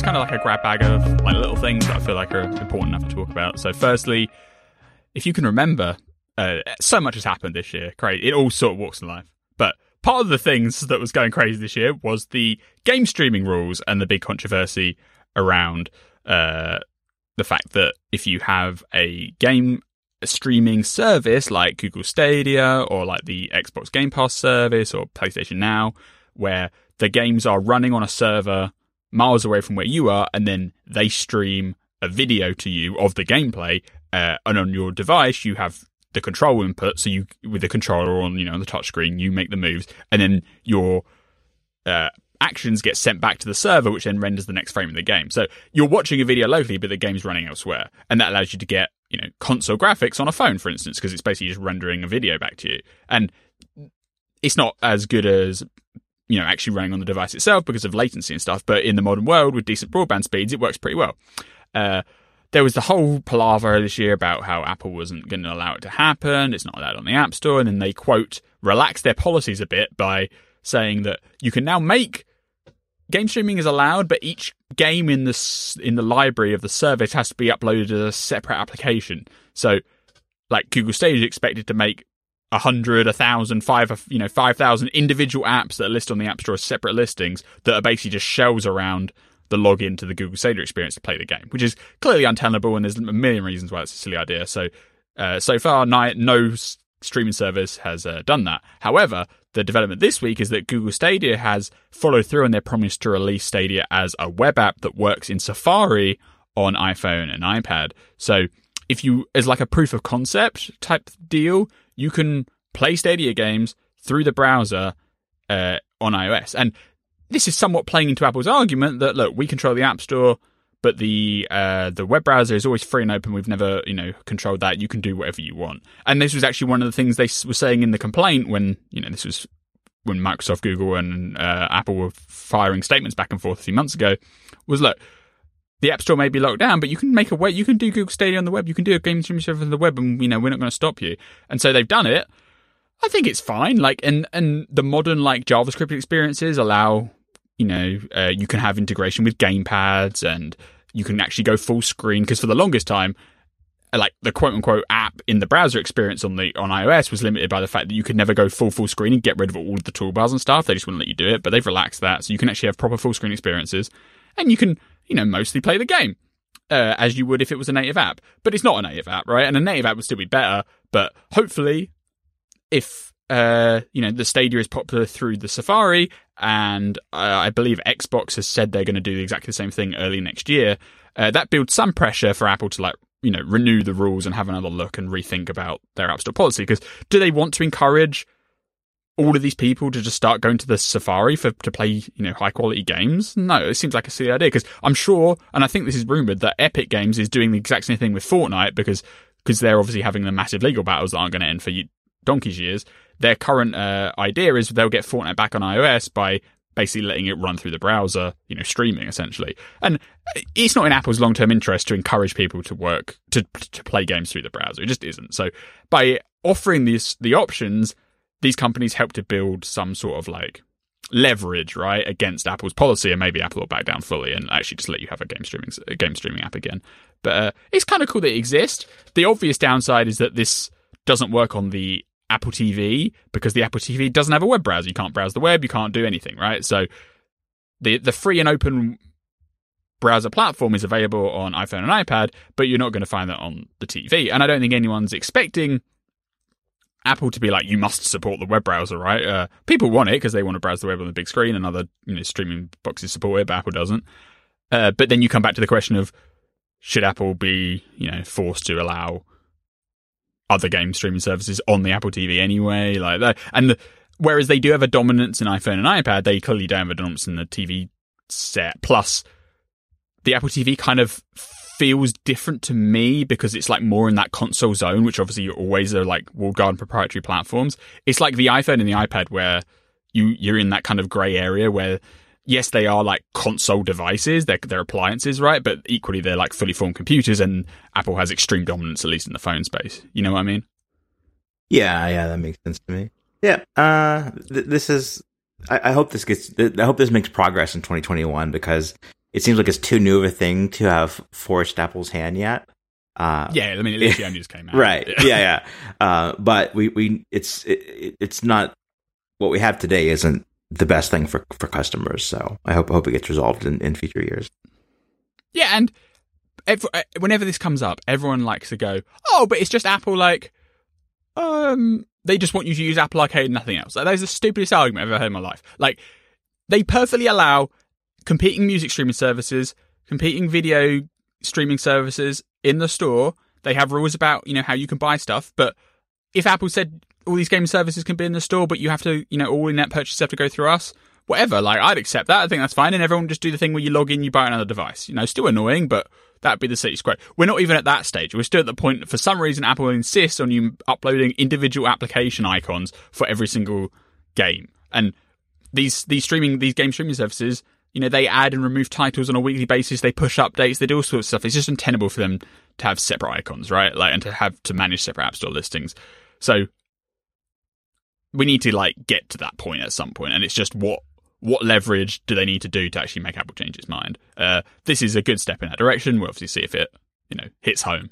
kind of like a grab bag of like little things that I feel like are important enough to talk about. So firstly, if you can remember, so much has happened this year. Crazy. It all sort of walks in life. But part of the things that was going crazy this year was the game streaming rules and the big controversy around the fact that if you have a game streaming service like Google Stadia or like the Xbox Game Pass service or PlayStation Now, where the games are running on a server miles away from where you are, and then they stream a video to you of the gameplay, and on your device you have the control input, so you, with the controller on, on the touchscreen, you make the moves, and then your actions get sent back to the server, which then renders the next frame of the game. So you're watching a video locally, but the game's running elsewhere, and that allows you to get console graphics on a phone, for instance, because it's basically just rendering a video back to you. And it's not as good as actually running on the device itself because of latency and stuff, but in the modern world with decent broadband speeds, it works pretty well. There was the whole palaver this year about how Apple wasn't going to allow it to happen. It's not allowed on the App Store. And then they, quote, relaxed their policies a bit by saying that you can now make game streaming is allowed, but each game in the library of the service has to be uploaded as a separate application. So, like Google Stadia is expected to make 100, 1,000, 5,000 individual apps that are listed on the App Store as separate listings that are basically just shells around the login to the Google Stadia experience to play the game, which is clearly untenable, and there's a million reasons why it's a silly idea. So, so far, no streaming service has done that. However, the development this week is that Google Stadia has followed through on their promise to release Stadia as a web app that works in Safari on iPhone and iPad. So if you, as like a proof of concept type deal, you can play Stadia games through the browser on iOS. And this is somewhat playing into Apple's argument that, look, we control the App Store, but the web browser is always free and open. We've never, controlled that. You can do whatever you want. And this was actually one of the things they were saying in the complaint when, this was when Microsoft, Google, and Apple were firing statements back and forth a few months ago, was, look, the App Store may be locked down, but you can make a way. You can do Google Stadia on the web. You can do a game streaming service on the web, and we're not going to stop you. And so they've done it. I think it's fine. Like, and the modern JavaScript experiences allow. You can have integration with gamepads, and you can actually go full screen, because for the longest time, like the quote unquote app in the browser experience on iOS was limited by the fact that you could never go full screen and get rid of all of the toolbars and stuff. They just wouldn't let you do it, but they've relaxed that, so you can actually have proper full screen experiences, and you can mostly play the game as you would if it was a native app. But it's not a native app, right? And a native app would still be better, but hopefully if the Stadia is popular through the Safari, and I believe Xbox has said they're going to do exactly the same thing early next year, that builds some pressure for Apple to renew the rules and have another look and rethink about their App Store policy. Because do they want to encourage all of these people to just start going to the Safari to play high quality games? No, it seems like a silly idea, because I'm sure, and I think this is rumoured, that Epic Games is doing the exact same thing with Fortnite, because they're obviously having the massive legal battles that aren't going to end for donkey's years. Their current idea is they'll get Fortnite back on iOS by basically letting it run through the browser, streaming essentially. And it's not in Apple's long-term interest to encourage people to work to play games through the browser. It just isn't. So by offering the options, these companies help to build some sort of leverage, right, against Apple's policy, and maybe Apple will back down fully and actually just let you have a game streaming app again. But it's kind of cool that it exists. The obvious downside is that this doesn't work on the Apple TV, because the Apple TV doesn't have a web browser. You can't browse the web, you can't do anything, right? So the free and open browser platform is available on iPhone and iPad, but you're not going to find that on the TV. And I don't think anyone's expecting Apple to be like, you must support the web browser, right? People want it because they want to browse the web on the big screen, and other streaming boxes support it, but Apple doesn't. But then you come back to the question of, should Apple be forced to allow other game streaming services on the Apple TV anyway, like that? And whereas they do have a dominance in iPhone and iPad, they clearly don't have a dominance in the TV set. Plus, the Apple TV kind of feels different to me because it's more in that console zone, which obviously always are walled garden proprietary platforms. It's like the iPhone and the iPad where you're in that kind of grey area where, yes, they are console devices, they're appliances, right? But equally, they're fully formed computers, and Apple has extreme dominance, at least in the phone space. You know what I mean? Yeah, that makes sense to me. Yeah, this is. I hope this makes progress in 2021, because it seems like it's too new of a thing to have forced Apple's hand yet. Yeah, I mean, it literally only just came out. Right. Yeah. But it's not what we have today isn't the best thing for customers. So I hope it gets resolved in future years. Yeah, and whenever this comes up, everyone likes to go, "Oh, but it's just Apple." Like, they just want you to use Apple Arcade and nothing else. Like, that is the stupidest argument I've ever heard in my life. Like, they perfectly allow competing music streaming services, competing video streaming services in the store. They have rules about, how you can buy stuff. But if Apple said all these game services can be in the store, but you have to, all in-app purchases have to go through us, whatever. Like, I'd accept that. I think that's fine. And everyone just do the thing where you log in, you buy another device. Still annoying, but that'd be the status quo. We're not even at that stage. We're still at the point, for some reason, Apple insists on you uploading individual application icons for every single game. And these game streaming services, they add and remove titles on a weekly basis. They push updates. They do all sorts of stuff. It's just untenable for them to have separate icons, right? Like, and to have to manage separate App Store listings. So we need to get to that point at some point. And it's just what leverage do they need to do to actually make Apple change its mind? This is a good step in that direction. We'll obviously see if it, hits home.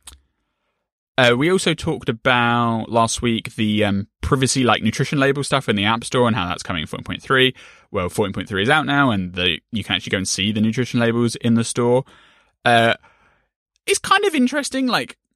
We also talked about last week the privacy nutrition label stuff in the App Store and how that's coming in 14.3. Well, 14.3 is out now, and you can actually go and see the nutrition labels in the store. It's kind of interesting.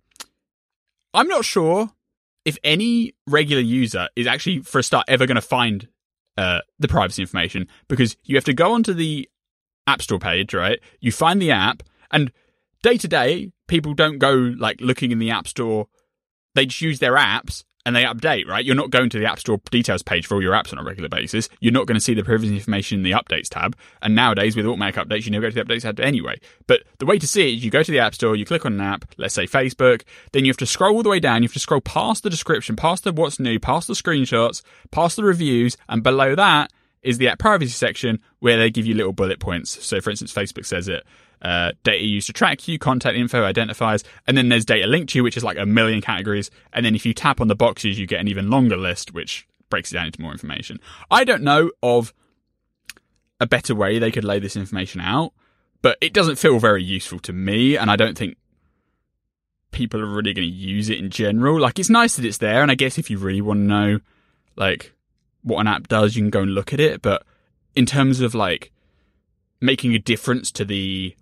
I'm not sure if any regular user is actually, for a start, ever going to find the privacy information, because you have to go onto the App Store page, right? You find the app, and day to day, people don't go looking in the App Store. They just use their apps and they update, right? You're not going to the App Store details page for all your apps on a regular basis. You're not going to see the privacy information in the updates tab. And nowadays, with automatic updates, you never go to the updates tab anyway. But the way to see it is you go to the App Store, you click on an app, let's say Facebook, then you have to scroll all the way down. You have to scroll past the description, past the what's new, past the screenshots, past the reviews, and below that is the app privacy section where they give you little bullet points. So, for instance, Facebook says it. Data used to track you, contact info, identifiers, and then there's data linked to you, which is 1 million categories. And then if you tap on the boxes, you get an even longer list, which breaks it down into more information. I don't know of a better way they could lay this information out, but it doesn't feel very useful to me, and I don't think people are really going to use it in general. It's nice that it's there, and I guess if you really want to know, what an app does, you can go and look at it, but in terms of, making a difference to the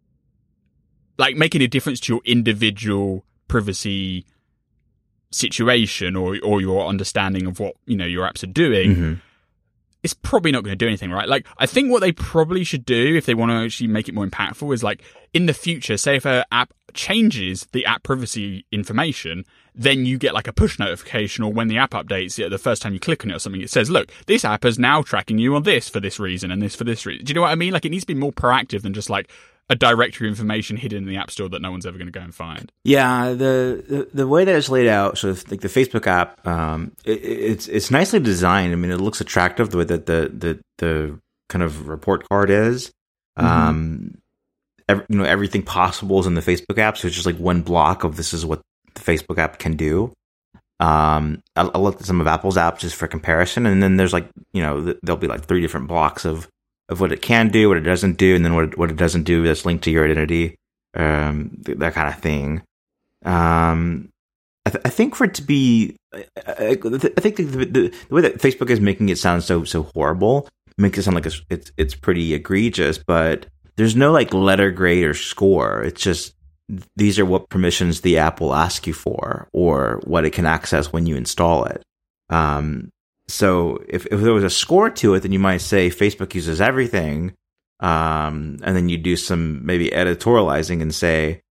making a difference to your individual privacy situation or your understanding of what, your apps are doing, it's probably not going to do anything, right? I think what they probably should do if they want to actually make it more impactful is in the future, say if an app changes the app privacy information, then you get a push notification, or when the app updates, the first time you click on it or something, it says, look, this app is now tracking you on this for this reason and this for this reason. Do you know what I mean? It needs to be more proactive than just a directory of information hidden in the App Store that no one's ever going to go and find. Yeah, the way that it's laid out, so the Facebook app, it's nicely designed. I mean, it looks attractive the way that the kind of report card is. Everything possible is in the Facebook app, so it's just one block of this is what the Facebook app can do. I looked at some of Apple's apps just for comparison, and then there's there'll be 3 different blocks of what it can do, what it doesn't do, and then what it doesn't do that's linked to your identity, that kind of thing. I think for it to be, I think the way that Facebook is making it sound so horrible makes it sound like it's pretty egregious, but there's no letter grade or score. It's just these are what permissions the app will ask you for, or what it can access when you install it. So if there was a score to it, then you might say Facebook uses everything, and then you do some maybe editorializing and say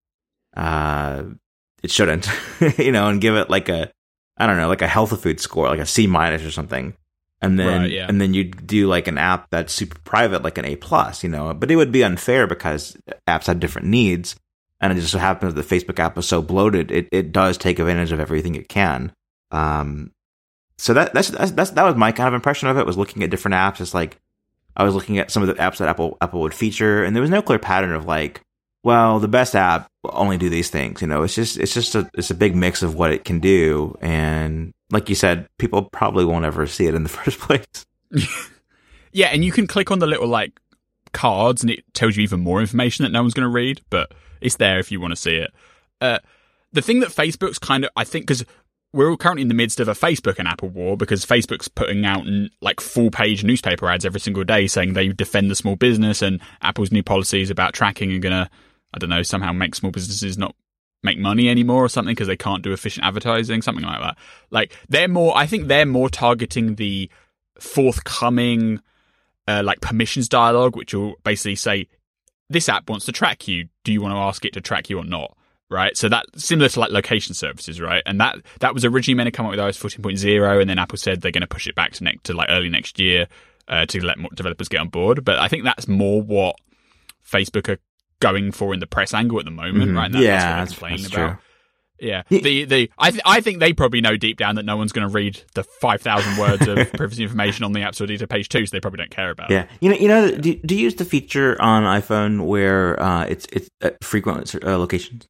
it shouldn't, and give it a healthy food score, a C- or something. And then and then you do an app that's super private, an A+, But it would be unfair because apps have different needs, and it just so happens that the Facebook app is so bloated, it does take advantage of everything it can. So that was my kind of impression of it, was looking at different apps. It's I was looking at some of the apps that Apple would feature, and there was no clear pattern of well, the best app will only do these things. It's a big mix of what it can do, and like you said, people probably won't ever see it in the first place. Yeah, and you can click on the little cards, and it tells you even more information that no one's going to read, but it's there if you want to see it. The thing that Facebook's kind of, I think, because we're currently in the midst of a Facebook and Apple war, because Facebook's putting out like full-page newspaper ads every single day saying they defend the small business, and Apple's new policies about tracking are going to, I don't know, somehow make small businesses not make money anymore or something because they can't do efficient advertising, something like that. Like I think they're more targeting the forthcoming like permissions dialogue, which will basically say, this app wants to track you. Do you want to ask it to track you or not? Right. So that's similar to like location services, right? And that was originally meant to come up with iOS 14.0, and then Apple said they're going to push it back to like early next year to let more developers get on board. But I think that's more what Facebook are going for in the press angle at the moment, right? And that's what they're complaining about. True. Yeah. I think they probably know deep down that no one's going to read the 5,000 words of privacy information on the App Store data page 2, so they probably don't care about it. Yeah. You know, do you use the feature on iPhone where it's frequent locations?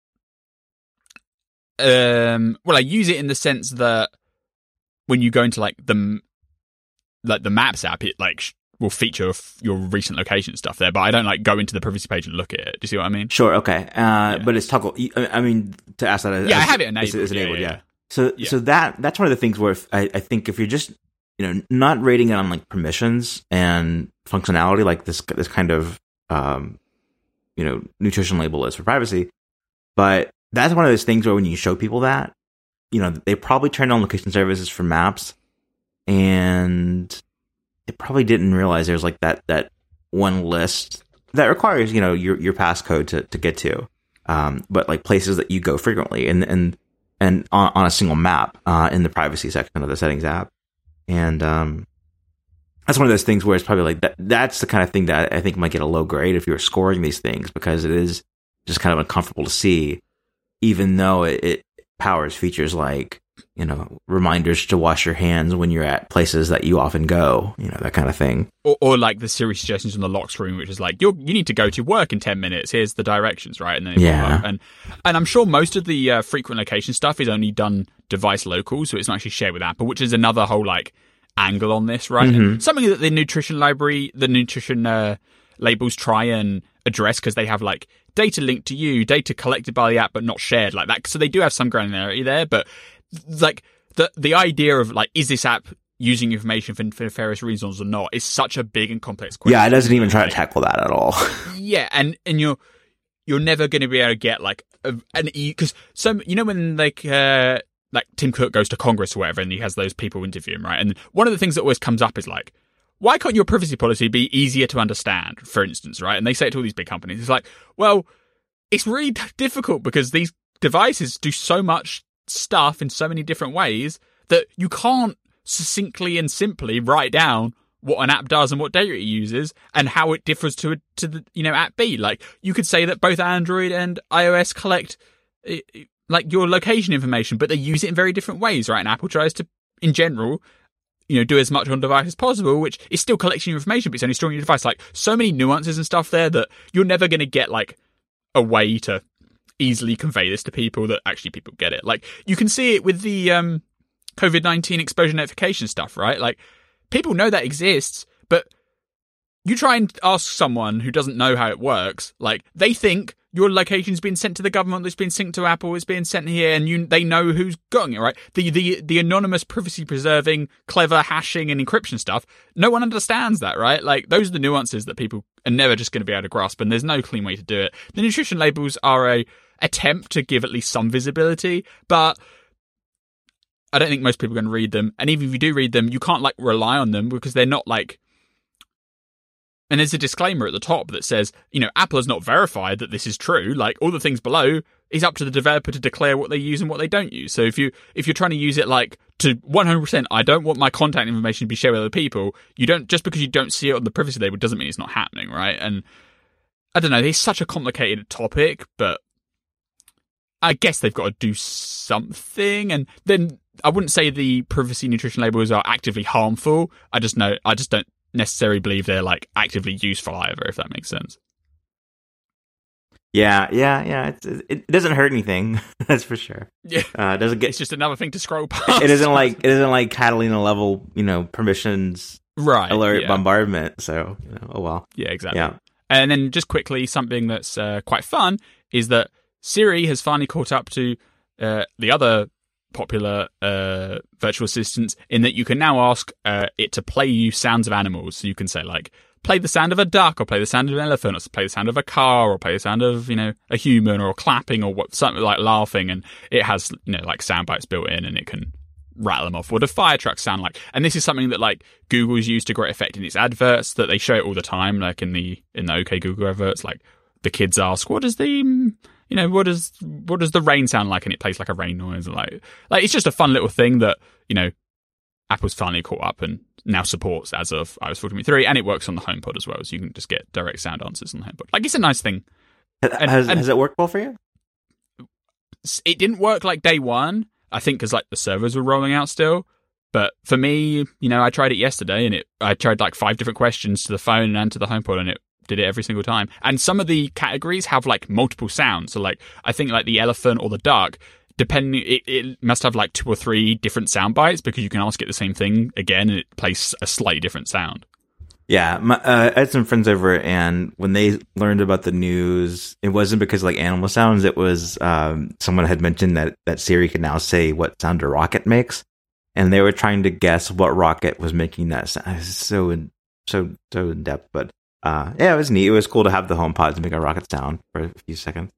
Well, I use it in the sense that when you go into like the Maps app, it like will feature your recent location stuff there, but I don't like go into the privacy page and look at it. Do you see what I mean? Sure. Okay. But it's toggle. I mean, to ask that, I have it enabled. It's enabled. Yeah. So that's one of the things where I think if you're just not rating it on like permissions and functionality, like this kind of nutrition label is for privacy, but that's one of those things where when you show people that, they probably turned on location services for Maps, and they probably didn't realize there's like that one list that requires your passcode to get to, but like places that you go frequently and on a single map in the privacy section of the settings app, and that's one of those things where it's probably like that's the kind of thing that I think might get a low grade if you're scoring these things, because it is just kind of uncomfortable to see, even though it powers features like reminders to wash your hands when you're at places that you often go, that kind of thing. Or like the Siri suggestions on the lock screen, which is like, you need to go to work in 10 minutes. Here's the directions, right? And then and I'm sure most of the frequent location stuff is only done device local, so it's not actually shared with Apple, which is another whole like angle on this, right? Mm-hmm. And something that the nutrition labels try and address, because they have like data linked to you, data collected by the app but not shared like that. So they do have some granularity there, but like the idea of like, is this app using information for nefarious reasons or not, is such a big and complex question. Yeah, it doesn't even try to tackle that at all. Yeah, and you're never going to be able to get like because some when like Tim Cook goes to Congress or whatever, and he has those people interview him, right? And one of the things that always comes up is like, why can't your privacy policy be easier to understand, for instance, right? And they say it to all these big companies. It's like, well, it's really difficult because these devices do so much stuff in so many different ways that you can't succinctly and simply write down what an app does and what data it uses and how it differs to the app B. Like, you could say that both Android and iOS collect like your location information, but they use it in very different ways, right? And Apple tries to, in general, do as much on device as possible, which is still collecting your information, but it's only storing your device. Like, so many nuances and stuff there that you're never going to get like a way to easily convey this to people that actually people get it. Like, you can see it with the COVID-19 exposure notification stuff, right? Like, people know that exists, but you try and ask someone who doesn't know how it works, like, they think your location's been sent to the government, it's been synced to Apple, it's been sent here, and they know who's gotten it, right? The anonymous, privacy-preserving, clever hashing and encryption stuff, no one understands that, right? Like, those are the nuances that people are never just going to be able to grasp, and there's no clean way to do it. The nutrition labels are a attempt to give at least some visibility, but I don't think most people are going to read them. And even if you do read them, you can't like rely on them because they're not like. And there's a disclaimer at the top that says, Apple has not verified that this is true. Like, all the things below is up to the developer to declare what they use and what they don't use. So if you're trying to use it like to 100%, I don't want my contact information to be shared with other people. You don't, just because you don't see it on the privacy label doesn't mean it's not happening, right? And I don't know. It's such a complicated topic, but I guess they've got to do something. And then I wouldn't say the privacy nutrition labels are actively harmful. I just don't necessarily believe they're like actively useful either, if that makes sense. Yeah. It doesn't hurt anything, that's for sure. Yeah, doesn't get. It's just another thing to scroll past. It isn't like Catalina level, permissions alert bombardment. So, oh well. Yeah, exactly. Yeah. And then just quickly, something that's quite fun is that Siri has finally caught up to the other popular virtual assistants in that you can now ask it to play you sounds of animals. So you can say, like, play the sound of a duck, or play the sound of an elephant, or play the sound of a car, or play the sound of, a human, or clapping, or something like laughing. And it has, like sound bites built in, and it can rattle them off. What do fire trucks sound like? And this is something that, like, Google's used to great effect in its adverts, that they show it all the time, like in the OK Google adverts. Like, the kids ask, what does the rain sound like? And it plays like a rain noise. Like it's just a fun little thing that, Apple's finally caught up and now supports as of iOS 14.3, and it works on the HomePod as well, so you can just get direct sound answers on the HomePod. Like, it's a nice thing. Has it worked well for you? It didn't work like day one, I think, because like the servers were rolling out still. But for me, I tried it yesterday, and I tried like 5 different questions to the phone and to the HomePod, and it did it every single time. And some of the categories have like multiple sounds. So like, I think like the elephant or the duck, depending, it must have like 2 or 3 different sound bites, because you can ask it the same thing again and it plays a slightly different sound. Yeah, I had some friends over, and when they learned about the news, it wasn't because like animal sounds. It was someone had mentioned that Siri could now say what sound a rocket makes, and they were trying to guess what rocket was making that sound. It was so in depth, but yeah, it was neat. It was cool to have the HomePod to make a rocket sound for a few seconds.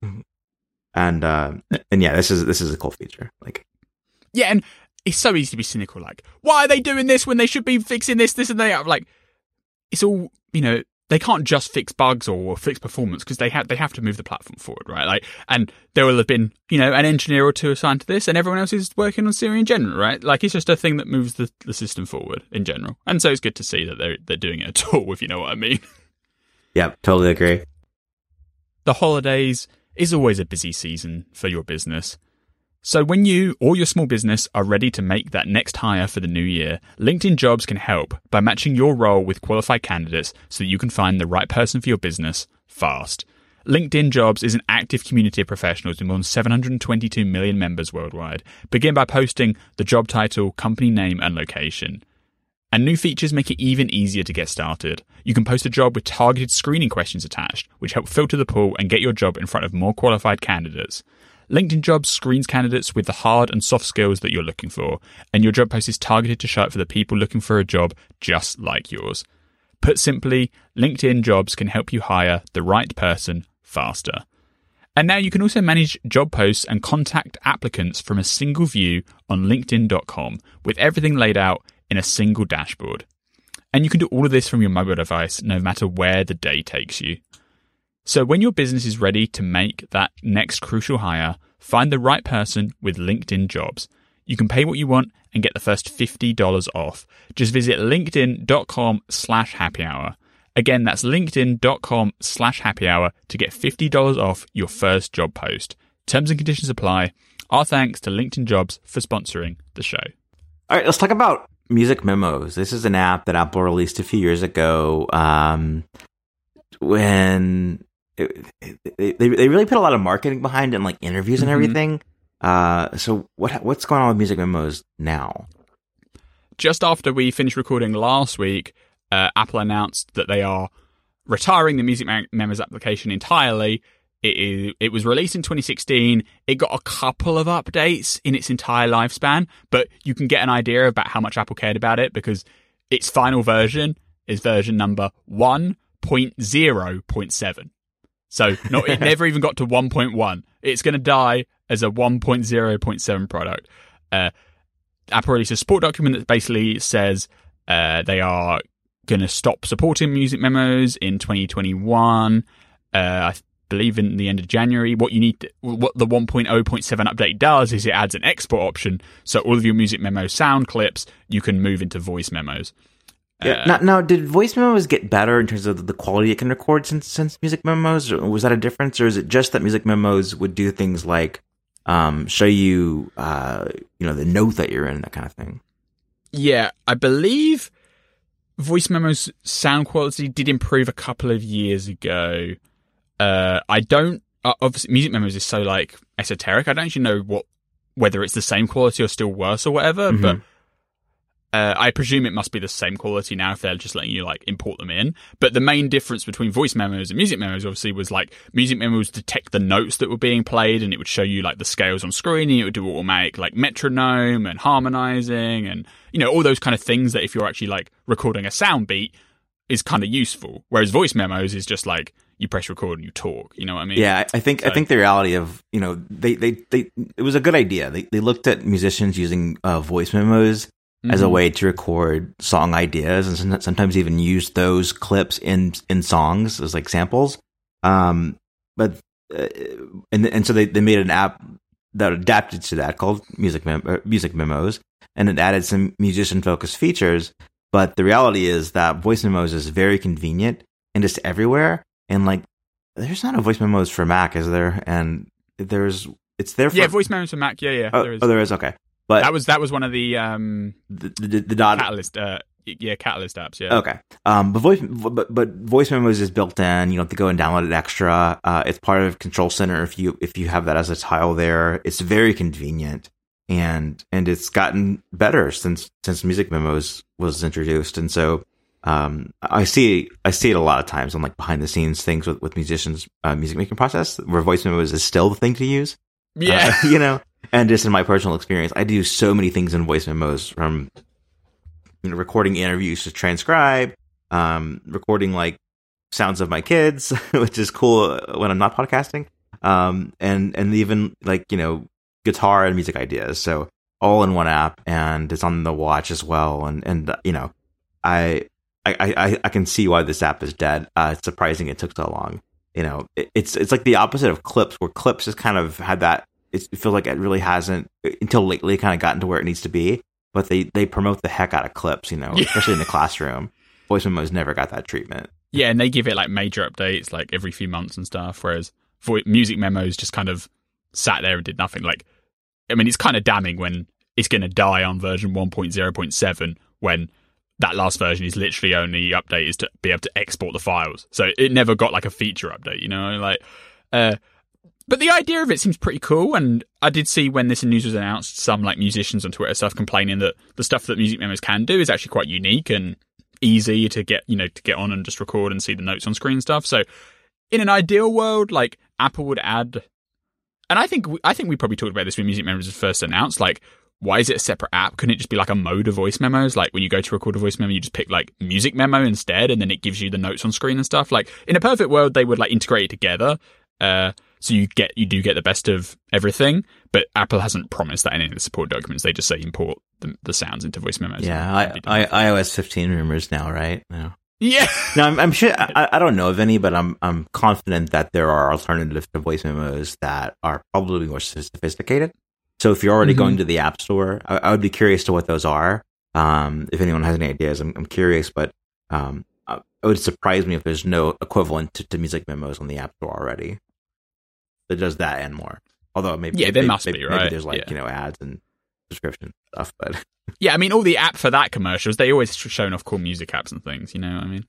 and yeah, this is a cool feature. Like, yeah, and it's so easy to be cynical. Like, why are they doing this when they should be fixing this, and that? Like, it's all, they can't just fix bugs or fix performance, because they have to move the platform forward, right? Like, and there will have been, an engineer or two assigned to this, and everyone else is working on Siri in general, right? Like, it's just a thing that moves the system forward in general. And so it's good to see that they're doing it at all, if you know what I mean. Yep, totally agree. The holidays is always a busy season for your business. So when you or your small business are ready to make that next hire for the new year, LinkedIn Jobs can help by matching your role with qualified candidates so that you can find the right person for your business fast. LinkedIn Jobs is an active community of professionals with more than 722 million members worldwide. Begin by posting the job title, company name, and location. And new features make it even easier to get started. You can post a job with targeted screening questions attached, which help filter the pool and get your job in front of more qualified candidates. LinkedIn Jobs screens candidates with the hard and soft skills that you're looking for, and your job post is targeted to show up for the people looking for a job just like yours. Put simply, LinkedIn Jobs can help you hire the right person faster. And now you can also manage job posts and contact applicants from a single view on LinkedIn.com, with everything laid out in a single dashboard. And you can do all of this from your mobile device, no matter where the day takes you. So when your business is ready to make that next crucial hire, find the right person with LinkedIn Jobs. You can pay what you want and get the first $50 off. Just visit linkedin.com/happyhour. Again, that's linkedin.com/happyhour to get $50 off your first job post. Terms and conditions apply. Our thanks to LinkedIn Jobs for sponsoring the show. All right, let's talk about Music Memos. This is an app that Apple released a few years ago. When they really put a lot of marketing behind it, and like interviews and everything. So what's going on with Music Memos now? Just after we finished recording last week, Apple announced that they are retiring the Music Memos application entirely. It was released in 2016. It got a couple of updates in its entire lifespan, but you can get an idea about how much Apple cared about it, because its final version is version number 1.0.7. So it never even got to 1.1. It's going to die as a 1.0.7 product. Apple released a support document that basically says they are going to stop supporting Music Memos in 2021. I believe in the end of January. What the 1.0.7 update does is it adds an export option, so all of your Music Memo sound clips you can move into voice memos. Yeah. Now, did voice memos get better in terms of the quality it can record since Music Memos? Or was that a difference, or is it just that Music Memos would do things like show you, the note that you're in, that kind of thing? Yeah, I believe voice memos sound quality did improve a couple of years ago. Obviously Music Memos is so like esoteric. I don't actually know whether it's the same quality or still worse or whatever, but I presume it must be the same quality now if they're just letting you like import them in. But the main difference between voice memos and music memos obviously was like music memos detect the notes that were being played, and it would show you like the scales on screen, and it would do automatic like metronome and harmonizing and, you know, all those kind of things that if you're actually like recording a sound beat is kind of useful. Whereas voice memos is just like you press record and you talk, you know what I mean? Yeah, I think the reality of, you know, they it was a good idea. They looked at musicians using voice memos as a way to record song ideas, and sometimes even use those clips in songs as like samples. And so they made an app that adapted to that called Music Memos, and it added some musician focused features. But the reality is that voice memos is very convenient and just everywhere. And like, there's not a voice memos for Mac, is there? And it's there for voice memos for Mac. Yeah, there is. Oh, there is. Okay. But that was one of the Catalyst Catalyst apps, yeah. Okay. But voice memos is built in. You don't have to go and download it extra. It's part of Control Center if you have that as a tile there. It's very convenient, and it's gotten better since Music Memos was introduced. And so I see it a lot of times on like behind the scenes things with musicians' music making process where voice memos is still the thing to use. Yeah. You know. And just in my personal experience, I do so many things in voice memos, from recording interviews to transcribe, recording like sounds of my kids, which is cool when I'm not podcasting, and even like, you know, guitar and music ideas. So all in one app, and it's on the watch as well. And you know, I can see why this app is dead. It's surprising it took so long. You know, it's like the opposite of Clips, where Clips has kind of had that. It feels like it really hasn't until lately kind of gotten to where it needs to be, but they promote the heck out of Clips, you know, especially in the classroom. Voice memos never got that treatment. Yeah, and they give it like major updates like every few months and stuff, whereas music memos just kind of sat there and did nothing. Like, I mean, it's kind of damning when it's going to die on version 1.0.7 when that last version is literally only update is to be able to export the files. So it never got like a feature update, you know, like, but the idea of it seems pretty cool, and I did see when this news was announced, some like musicians on Twitter stuff complaining that the stuff that music memos can do is actually quite unique and easy to get on and just record and see the notes on screen and stuff. So in an ideal world, like Apple would add, and I think we probably talked about this when music memos was first announced, like, why is it a separate app? Couldn't it just be like a mode of voice memos? Like when you go to record a voice memo, you just pick like music memo instead, and then it gives you the notes on screen and stuff. Like in a perfect world, they would like integrate it together. So you do get the best of everything, but Apple hasn't promised that in any of the support documents. They just say import the sounds into voice memos. Yeah, iOS 15 rumors now, right? No. Yeah. No, I'm sure. I don't know of any, but I'm confident that there are alternatives to voice memos that are probably more sophisticated. So if you're already going to the App Store, I would be curious to what those are. If anyone has any ideas, I'm curious, but it would surprise me if there's no equivalent to music memos on the App Store already that does that and more. Although maybe there must be, right? Maybe there's like, you know, ads and subscription stuff, but yeah, I mean, all the app for that commercials, they always showing off cool music apps and things, you know what I mean?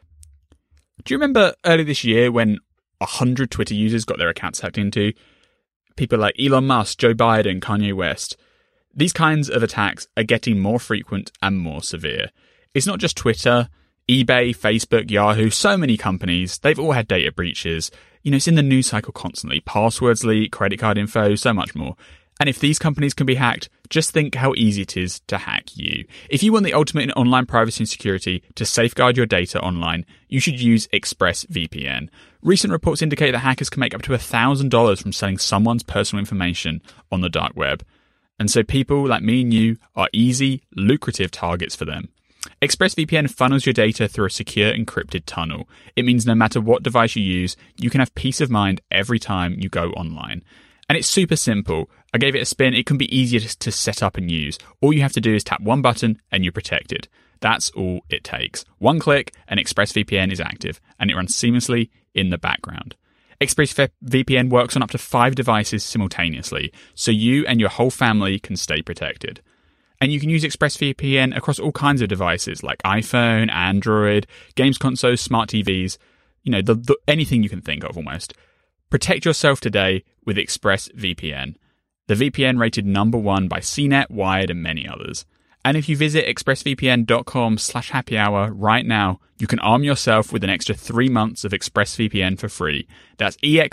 Do you remember early this year when 100 Twitter users got their accounts hacked into? People like Elon Musk, Joe Biden, Kanye West. These kinds of attacks are getting more frequent and more severe. It's not just Twitter, eBay, Facebook, Yahoo, so many companies, they've all had data breaches. You know, it's in the news cycle constantly. Passwords leak, credit card info, so much more. And if these companies can be hacked, just think how easy it is to hack you. If you want the ultimate in online privacy and security to safeguard your data online, you should use ExpressVPN. Recent reports indicate that hackers can make up to $1,000 from selling someone's personal information on the dark web. And so people like me and you are easy, lucrative targets for them. ExpressVPN funnels your data through a secure encrypted tunnel. It means no matter what device you use, you can have peace of mind every time you go online. And it's super simple. I gave it a spin. It can be easier to set up and use. All you have to do is tap one button and you're protected. That's all it takes. One click and ExpressVPN is active, and it runs seamlessly in the background. ExpressVPN works on up to 5 devices simultaneously, so you and your whole family can stay protected. And you can use ExpressVPN across all kinds of devices like iPhone, Android, games consoles, smart TVs, you know, anything you can think of almost. Protect yourself today with ExpressVPN. The VPN rated #1 by CNET, Wired, and many others. And if you visit expressvpn.com/happyhour right now, you can arm yourself with an extra 3 months of ExpressVPN for free. That's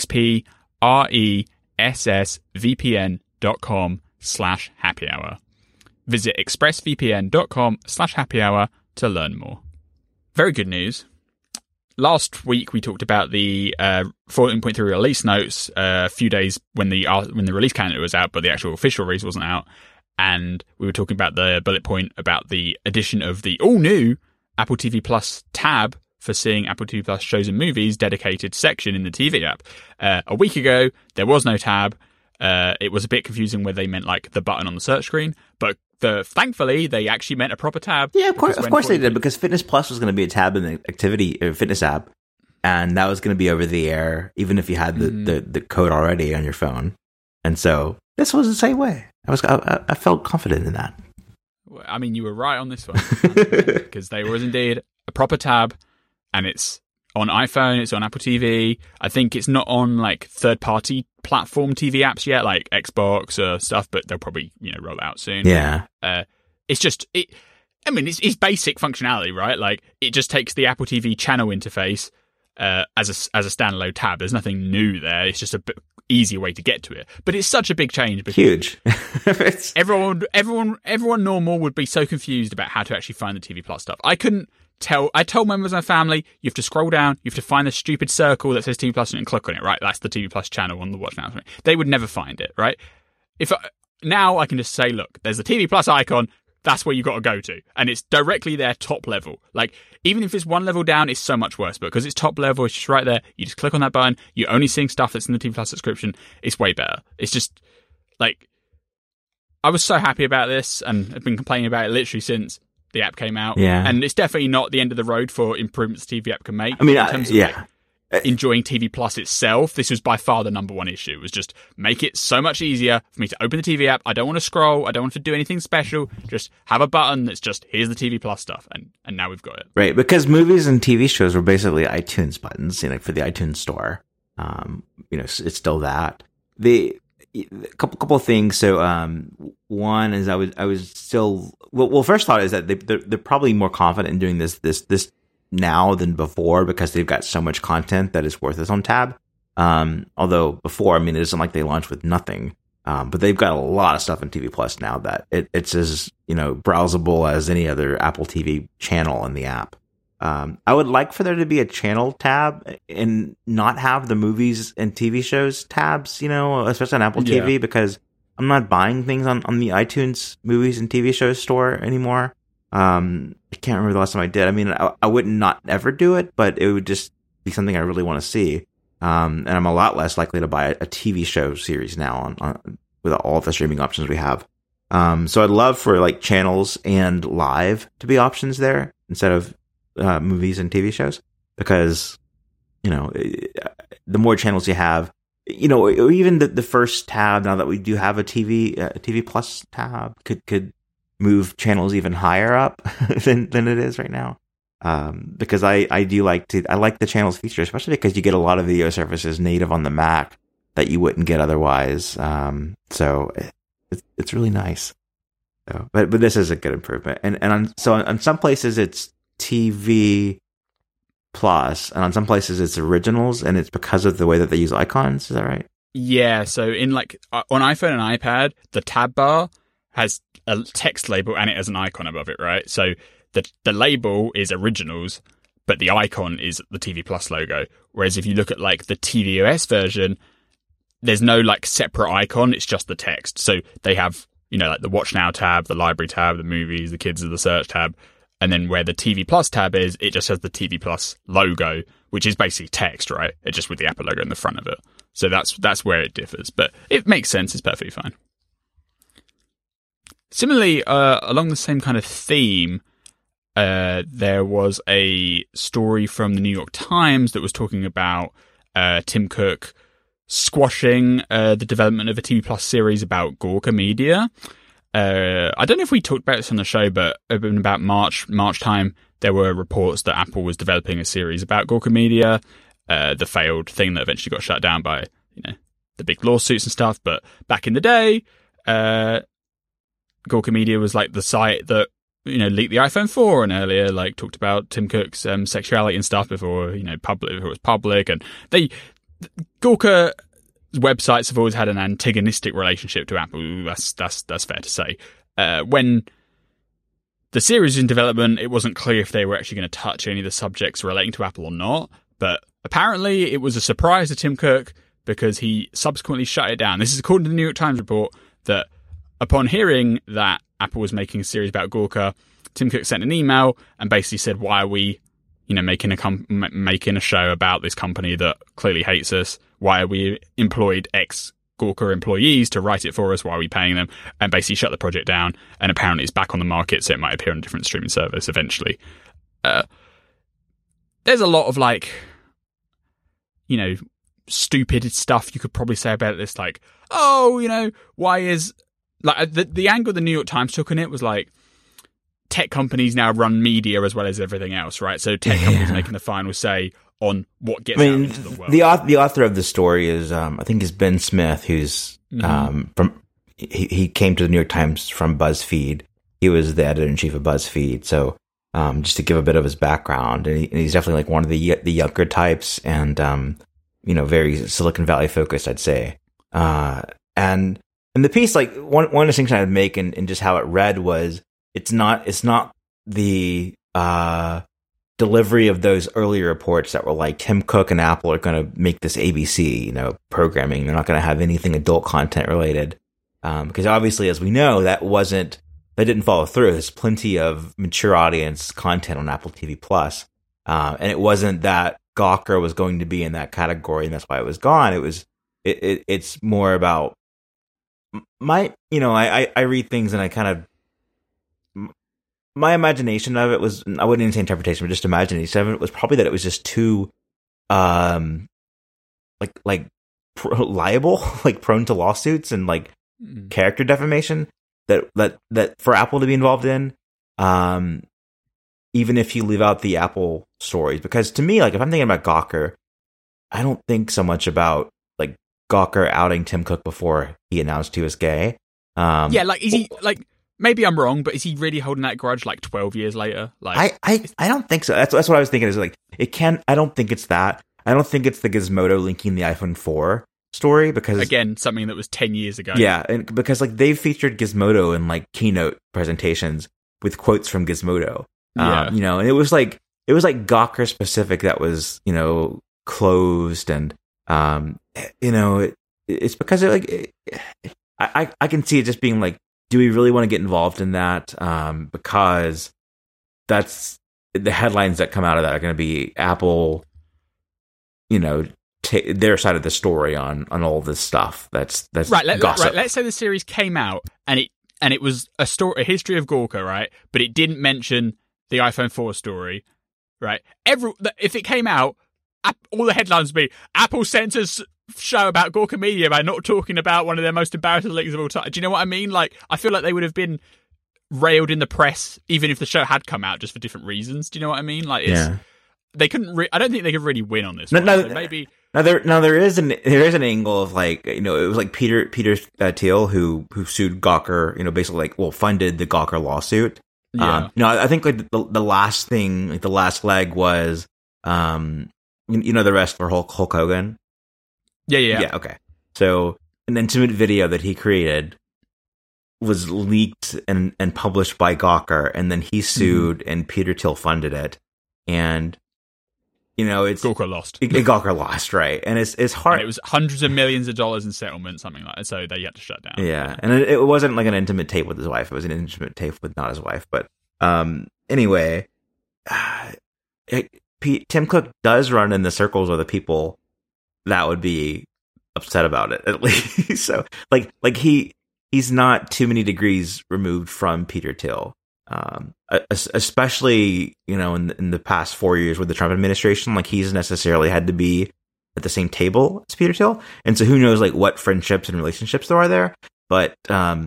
expressvpn.com/happyhour. Visit expressvpn.com/happyhour to learn more. Very good news. Last week we talked about the 14.3 release notes a few days when the release calendar was out, but the actual official release wasn't out. And we were talking about the bullet point about the addition of the all-new Apple TV Plus tab for seeing Apple TV Plus shows and movies dedicated section in the TV app. A week ago, there was no tab. It was a bit confusing where they meant like the button on the search screen, but thankfully they actually meant a proper tab. Yeah, of course they did, because Fitness Plus was going to be a tab in the activity or fitness app, and that was going to be over the air, even if you had the code already on your phone. And so this was the same way. I felt confident in that. I mean, you were right on this one, because there was indeed a proper tab, and it's on iPhone, it's on Apple TV. I think it's not on like third-party platform TV apps yet, like Xbox or stuff, but they'll probably roll it out soon. Yeah. It's just I mean, it's basic functionality, right? Like it just takes the Apple TV channel interface as a standalone tab. There's nothing new there. It's just a bit easier way to get to it. But it's such a big change. Because huge. everyone normal would be so confused about how to actually find the TV Plus stuff. I told members of my family, you have to scroll down, you have to find the stupid circle that says TV Plus and click on it, right? That's the TV Plus channel on the Watch Now. They would never find it, right? Now I can just say, look, there's the TV Plus icon, that's where you got to go to. And it's directly there, top level. Like, even if it's one level down, it's so much worse. But because it's top level, it's just right there. You just click on that button, you're only seeing stuff that's in the TV Plus subscription. It's way better. It's just, like, I was so happy about this, and I've been complaining about it literally since the app came out. Yeah. And it's definitely not the end of the road for improvements the TV app can make. I mean, in terms of, like, enjoying TV Plus itself, this was by far the number one issue. It was just make it so much easier for me to open the TV app. I don't want to scroll. I don't want to do anything special. Just have a button that's just, here's the TV Plus stuff. And now we've got it. Right. Because movies and TV shows were basically iTunes buttons, for the iTunes store. It's still that. A couple of things. So, one is I was still, first thought is that they're probably more confident in doing this now than before, because they've got so much content that is worth its own tab. Although before, I mean, it isn't like they launched with nothing. But they've got a lot of stuff in TV Plus now that it's as, browsable as any other Apple TV channel in the app. I would like for there to be a channel tab and not have the movies and TV shows tabs, especially on Apple TV, because I'm not buying things on the iTunes movies and TV shows store anymore. I can't remember the last time I did. I mean, I would not ever do it, but it would just be something I really want to see. And I'm a lot less likely to buy a TV show series now on with all of the streaming options we have. So I'd love for like channels and live to be options there instead of movies and TV shows, because the more channels you have, or even the first tab, now that we do have a TV Plus tab, could move channels even higher up than it is right now. Because I like the channels feature, especially because you get a lot of video services native on the Mac that you wouldn't get otherwise. So it's really nice. So, but this is a good improvement. And on some places it's TV Plus, and on some places it's originals, and it's because of the way that they use icons. Is that right? Yeah. So in like on iPhone and iPad, the tab bar has a text label and it has an icon above it, right? So the label is originals, but the icon is the TV Plus logo. Whereas if you look at like the tvOS version, there's no like separate icon. It's just the text. So they have, like the Watch Now tab, the Library tab, the Movies, the Kids of the Search tab. And then where the TV Plus tab is, it just has the TV Plus logo, which is basically text, right? It's just with the Apple logo in the front of it. So that's where it differs. But it makes sense. It's perfectly fine. Similarly, along the same kind of theme, there was a story from the New York Times that was talking about Tim Cook squashing the development of a TV Plus series about Gawker Media. I don't know if we talked about this on the show, but in about March time, there were reports that Apple was developing a series about Gawker Media, the failed thing that eventually got shut down by the big lawsuits and stuff. But back in the day, Gawker Media was like the site that, you know, leaked the iPhone 4 and earlier like talked about Tim Cook's sexuality and stuff before, you know, before it was public. And Gawker websites have always had an antagonistic relationship to Apple. That's fair to say. When the series was in development, it wasn't clear if they were actually going to touch any of the subjects relating to Apple or not. But apparently it was a surprise to Tim Cook because he subsequently shut it down. This is according to the New York Times report that upon hearing that Apple was making a series about Gawker, Tim Cook sent an email and basically said, why are we, you know, making a show about this company that clearly hates us? Why are we employed ex-Gawker employees to write it for us? Why are we paying them? And basically shut the project down. And apparently it's back on the market, so it might appear on a different streaming service eventually. There's a lot of, like, you know, stupid stuff you could probably say about this, like, oh, you know, why is... Like the angle the New York Times took on it was like, tech companies now run media as well as everything else, right? So tech companies making the final say on what gets out into the world. The author of the story is, I think, is Ben Smith, who's from. He came to the New York Times from BuzzFeed. He was the editor-in-chief of BuzzFeed. So just to give a bit of his background, and he's definitely like one of the younger types, and you know, very Silicon Valley focused, I'd say, and. And the piece, like, one distinction I'd make in just how it read was it's not the delivery of those earlier reports that were like Tim Cook and Apple are going to make this ABC, you know, programming. They're not going to have anything adult content related. Because obviously, as we know, that didn't follow through. There's plenty of mature audience content on Apple TV Plus. And it wasn't that Gawker was going to be in that category and that's why it was gone. It's more about, I read things and I kind of, my imagination of it was, I wouldn't even say interpretation, but just imagination of it was probably that it was just too, liable, like prone to lawsuits and like character defamation that for Apple to be involved in, even if you leave out the Apple stories. Because to me, like, if I'm thinking about Gawker, I don't think so much about like Gawker outing Tim Cook before he announced he was gay. Is he, like, maybe I'm wrong, but is he really holding that grudge like 12 years later? Like, I don't think so. That's what I was thinking. Is like, I don't think it's that. I don't think it's the Gizmodo linking the iPhone 4 story, because again, something that was 10 years ago. Yeah, and because like they featured Gizmodo in like keynote presentations with quotes from Gizmodo. And it was like Gawker specific that was, closed, and it's because I can see it just being like, do we really want to get involved in that? Because that's the headlines that come out of that are going to be Apple, their side of the story on all this stuff. That's right. Gossip. Right. Let's say the series came out and it was a history of Gawker, right? But it didn't mention the iPhone 4 story, right? If it came out, all the headlines would be Apple censors show about Gawker Media by not talking about one of their most embarrassing leaks of all time. Do you know what I mean? Like, I feel like they would have been railed in the press even if the show had come out, just for different reasons. Do you know what I mean? Like, they couldn't. I don't think they could really win on this. So maybe. There is an angle of like, it was like Peter Thiel who sued Gawker, basically like, funded the Gawker lawsuit. Yeah. I think like the last thing, like the last leg was, the rest for Hulk Hogan. Yeah. Okay. So an intimate video that he created was leaked and published by Gawker, and then he sued, and Peter Thiel funded it, and it's Gawker lost. Gawker lost, right? And it's hard. And it was hundreds of millions of dollars in settlement, something like that. So they had to shut down. Yeah, and it wasn't like an intimate tape with his wife. It was an intimate tape with not his wife. But anyway, Tim Cook does run in the circles of the people that would be upset about it, at least. So like he's not too many degrees removed from Peter Thiel. Especially, in the past 4 years with the Trump administration, like he's necessarily had to be at the same table as Peter Thiel. And so who knows like what friendships and relationships there are there. But,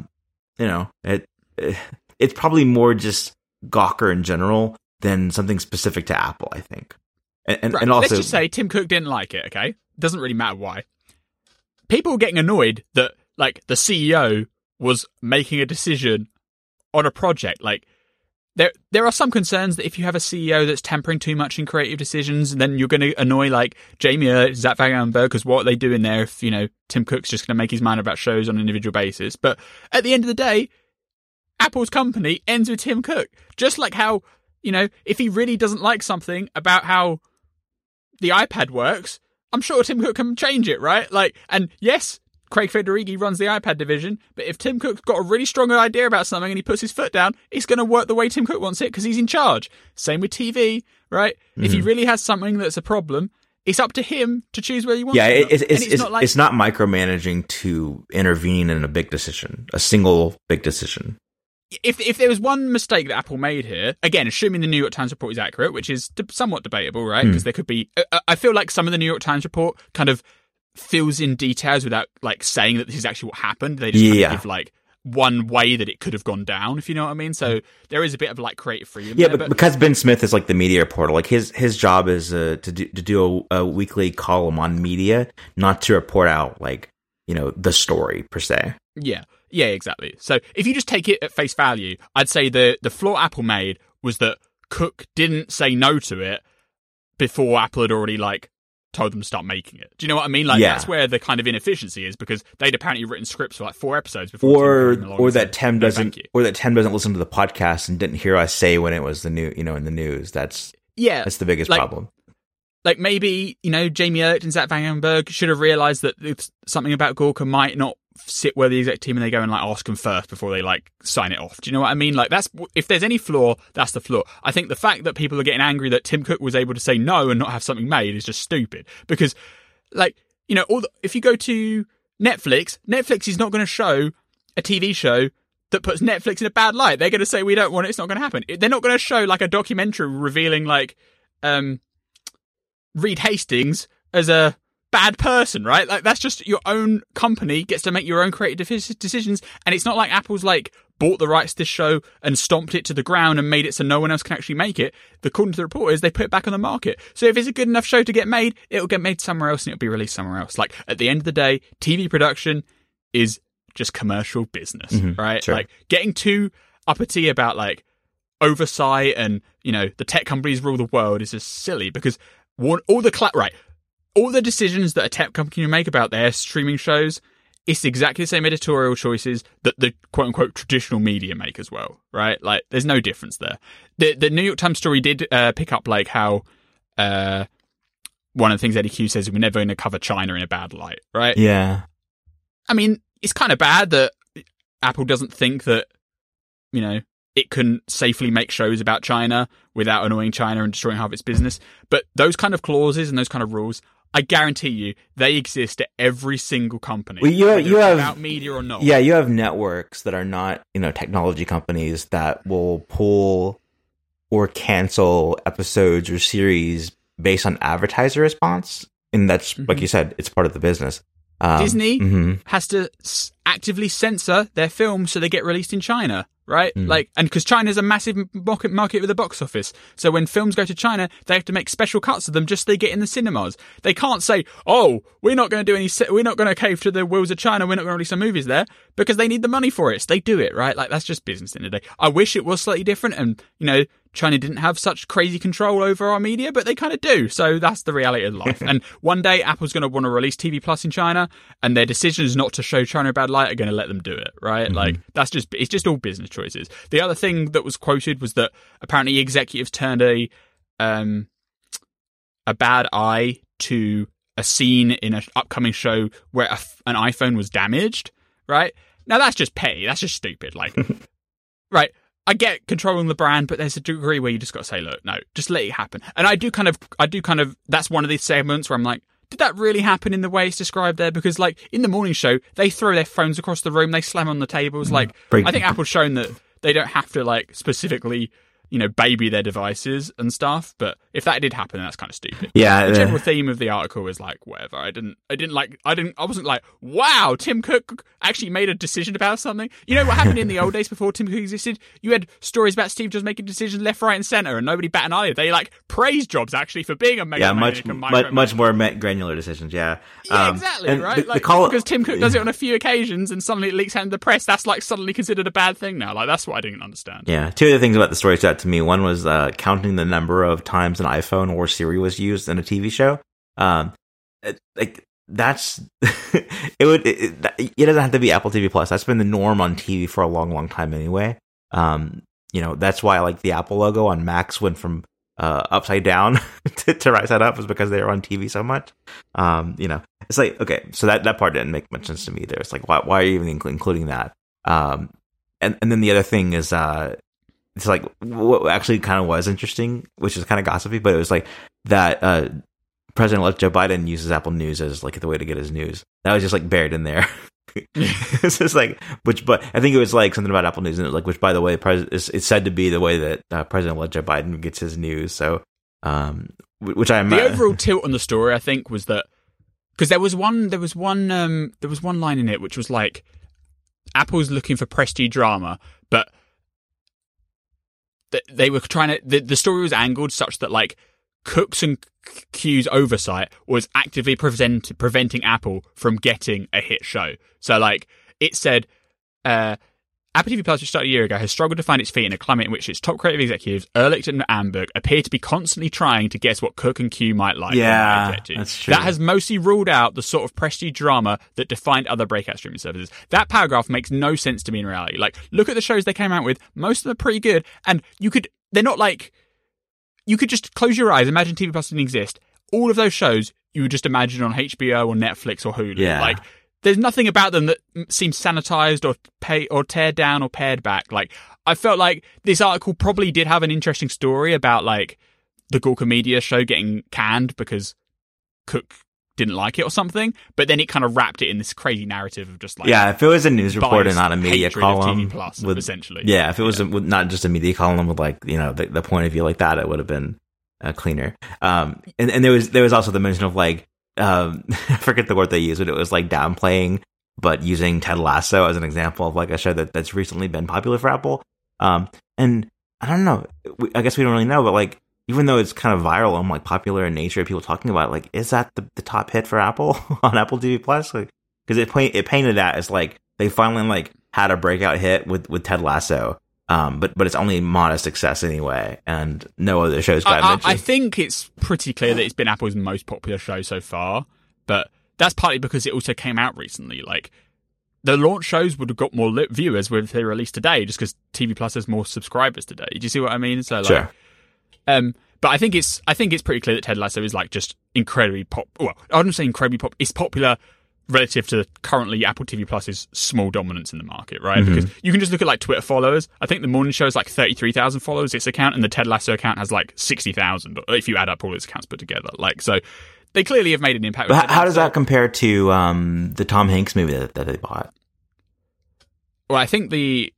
it's probably more just Gawker in general than something specific to Apple, I think. And also, let's just say Tim Cook didn't like it. Okay. Doesn't really matter why. People were getting annoyed that like the CEO was making a decision on a project, like there are some concerns that if you have a CEO that's tempering too much in creative decisions, then you're going to annoy like Jamie or Zach Vandenberg, because what are they doing there if, you know, Tim Cook's just going to make his mind about shows on an individual basis. But at the end of the day, Apple's company ends with Tim Cook. Just like how, you know, if he really doesn't like something about how the iPad works, I'm sure Tim Cook can change it, right? Like, and yes, Craig Federighi runs the iPad division, but if Tim Cook's got a really strong idea about something and he puts his foot down, it's going to work the way Tim Cook wants it because he's in charge. Same with TV, right? Mm-hmm. If he really has something that's a problem, it's up to him to choose where he wants it. Yeah, it's not micromanaging to intervene in a big decision, a single big decision. If there was one mistake that Apple made here, again, assuming the New York Times report is accurate, which is somewhat debatable, right? Because there could be... I feel like some of the New York Times report kind of fills in details without like saying that this is actually what happened. They just kind of give like one way that it could have gone down, if you know what I mean. So there is a bit of like creative freedom. Yeah, but because Ben Smith is like the media reporter, like his job is to do a weekly column on media, not to report out like, you know, the story per se. Yeah, exactly. So if you just take it at face value, I'd say the flaw Apple made was that Cook didn't say no to it before Apple had already like told them to start making it. Do you know what I mean? Like that's where the kind of inefficiency is, because they'd apparently written scripts for like 4 episodes before. Or that Tim doesn't listen to the podcast and didn't hear us say when it was in the news. That's the biggest problem. Like maybe, you know, Jamie Ert and Zach Vandenberg should have realized that something about Gawker might not sit where the exec team, and they go and like ask them first before they like sign it off. Do you know what I mean? Like that's, if there's any flaw, that's the flaw. I think the fact that people are getting angry that Tim Cook was able to say no and not have something made is just stupid, because like, you know, if you go to Netflix is not going to show a TV show that puts Netflix in a bad light. They're going to say we don't want it, it's not going to happen. They're not going to show like a documentary revealing like Reed Hastings as a bad person, right? Like that's just your own company gets to make your own creative decisions, and it's not like Apple's like bought the rights to this show and stomped it to the ground and made it so no one else can actually make it. According to the reporters, they put it back on the market. So if it's a good enough show to get made, it'll get made somewhere else and it'll be released somewhere else. Like at the end of the day, TV production is just commercial business, right? Sure. Like getting too uppity about like oversight and, you know, the tech companies rule the world is just silly, because all the decisions that a tech company can make about their streaming shows, it's exactly the same editorial choices that the quote-unquote traditional media make as well, right? Like, there's no difference there. The New York Times story did pick up, like, how one of the things Eddie Q says is we're never going to cover China in a bad light, right? Yeah. I mean, it's kind of bad that Apple doesn't think that, you know, it can safely make shows about China without annoying China and destroying half of its business. But those kind of clauses and those kind of rules, I guarantee you, they exist at every single company. Well, you have about media or not. Yeah, you have networks that are not, you know, technology companies that will pull or cancel episodes or series based on advertiser response, and that's like you said, it's part of the business. Disney has to actively censor their films so they get released in China, right? Like, and because China's a massive market with the box office, so when films go to China, they have to make special cuts of them just so they get in the cinemas. They can't say, "Oh, we're not going to cave to the wills of China. We're not going to release some movies there," because they need the money for it. So they do it, right? Like that's just business in the day. I wish it was slightly different, and you know, China didn't have such crazy control over our media, but they kind of do. So that's the reality of life. And one day Apple's going to want to release TV Plus in China, and their decisions not to show China a bad light are going to let them do it, right? Like it's just all business choices. The other thing that was quoted was that apparently executives turned a bad eye to a scene in an upcoming show where an iPhone was damaged, right? Now that's just petty. That's just stupid. Like, right. I get controlling the brand, but there's a degree where you just got to say, look, no, just let it happen. And I do kind of, that's one of these segments where I'm like, did that really happen in the way it's described there? Because like in the morning show, they throw their phones across the room, they slam on the tables. Like, I think Apple's shown that they don't have to like specifically baby their devices and stuff. But if that did happen, that's kind of stupid. Yeah. The general theme of the article is like, whatever. I wasn't like, wow, Tim Cook actually made a decision about something. You know what happened in the old days before Tim Cook existed? You had stories about Steve Jobs making decisions left, right, and center, and nobody bat an eyelid. They like praised Jobs actually for being a much more granular decisions. Yeah. Yeah, exactly. Right. Because Tim Cook does it on a few occasions, and suddenly it leaks out in the press. That's like suddenly considered a bad thing now. Like that's what I didn't understand. Yeah. Two other things about the story stood out to me. One was counting the number of times an iPhone or Siri was used in a TV show. That's it doesn't have to be Apple TV Plus. That's been the norm on TV for a long, long time anyway. That's why like the Apple logo on Macs went from upside down to right side up was because they were on TV so much. It's like, okay, so that part didn't make much sense to me either. It's like, why are you even including that? And then the other thing is, it's like what actually kind of was interesting, which is kind of gossipy, but it was like that President-elect Joe Biden uses Apple News as like the way to get his news. That was just like buried in there. It's just like, but I think it was like something about Apple News, and it was like, which by the way, it's said to be the way that President-elect Joe Biden gets his news. So, which the overall tilt on the story, I think, was that because there was one line in it which was like Apple's looking for prestige drama, but they were trying to. The story was angled such that like Cook's and Q's oversight was actively preventing Apple from getting a hit show. So, like, it said, Apple TV Plus, which started a year ago, has struggled to find its feet in a climate in which its top creative executives, Ehrlich and Amberg, appear to be constantly trying to guess what Cook and Q might like. Yeah, that's true. That has mostly ruled out the sort of prestige drama that defined other breakout streaming services. That paragraph makes no sense to me in reality. Like, look at the shows they came out with. Most of them are pretty good, and they're not like... You could just close your eyes, imagine TV Plus didn't exist. All of those shows you would just imagine on HBO or Netflix or Hulu. Yeah. Like, there's nothing about them that seems sanitized or teared down or pared back. Like, I felt like this article probably did have an interesting story about like the Gawker Media show getting canned because Cook didn't like it or something, but then it kind of wrapped it in this crazy narrative of just like, yeah, if it was a news report and not a media column, TV Plus, essentially, yeah, if it was not just a media column with like the point of view like that, it would have been cleaner. And there was also the mention of like I forget the word they used, but it was like downplaying, but using Ted Lasso as an example of like a show that's recently been popular for Apple. And I don't know, I guess we don't really know, but like, even though it's kind of viral and like popular in nature, people talking about it, like, is that the top hit for Apple on Apple TV Plus? Like, because it painted that as like they finally like had a breakout hit with Ted Lasso, but it's only modest success anyway, and no other shows got mentioned. I think it's pretty clear that it's been Apple's most popular show so far, but that's partly because it also came out recently. Like, the launch shows would have got more viewers if they released today, just because TV Plus has more subscribers today. Do you see what I mean? So like, sure. But I think it's pretty clear that Ted Lasso is like just incredibly well, I wouldn't say incredibly it's popular relative to currently Apple TV Plus's small dominance in the market, right? Mm-hmm. Because you can just look at like Twitter followers. I think the morning show is like 33,000 followers, its account, and the Ted Lasso account has like 60,000 if you add up all its accounts put together. Like, so they clearly have made an impact. But how does that compare to the Tom Hanks movie that they bought? Well, I think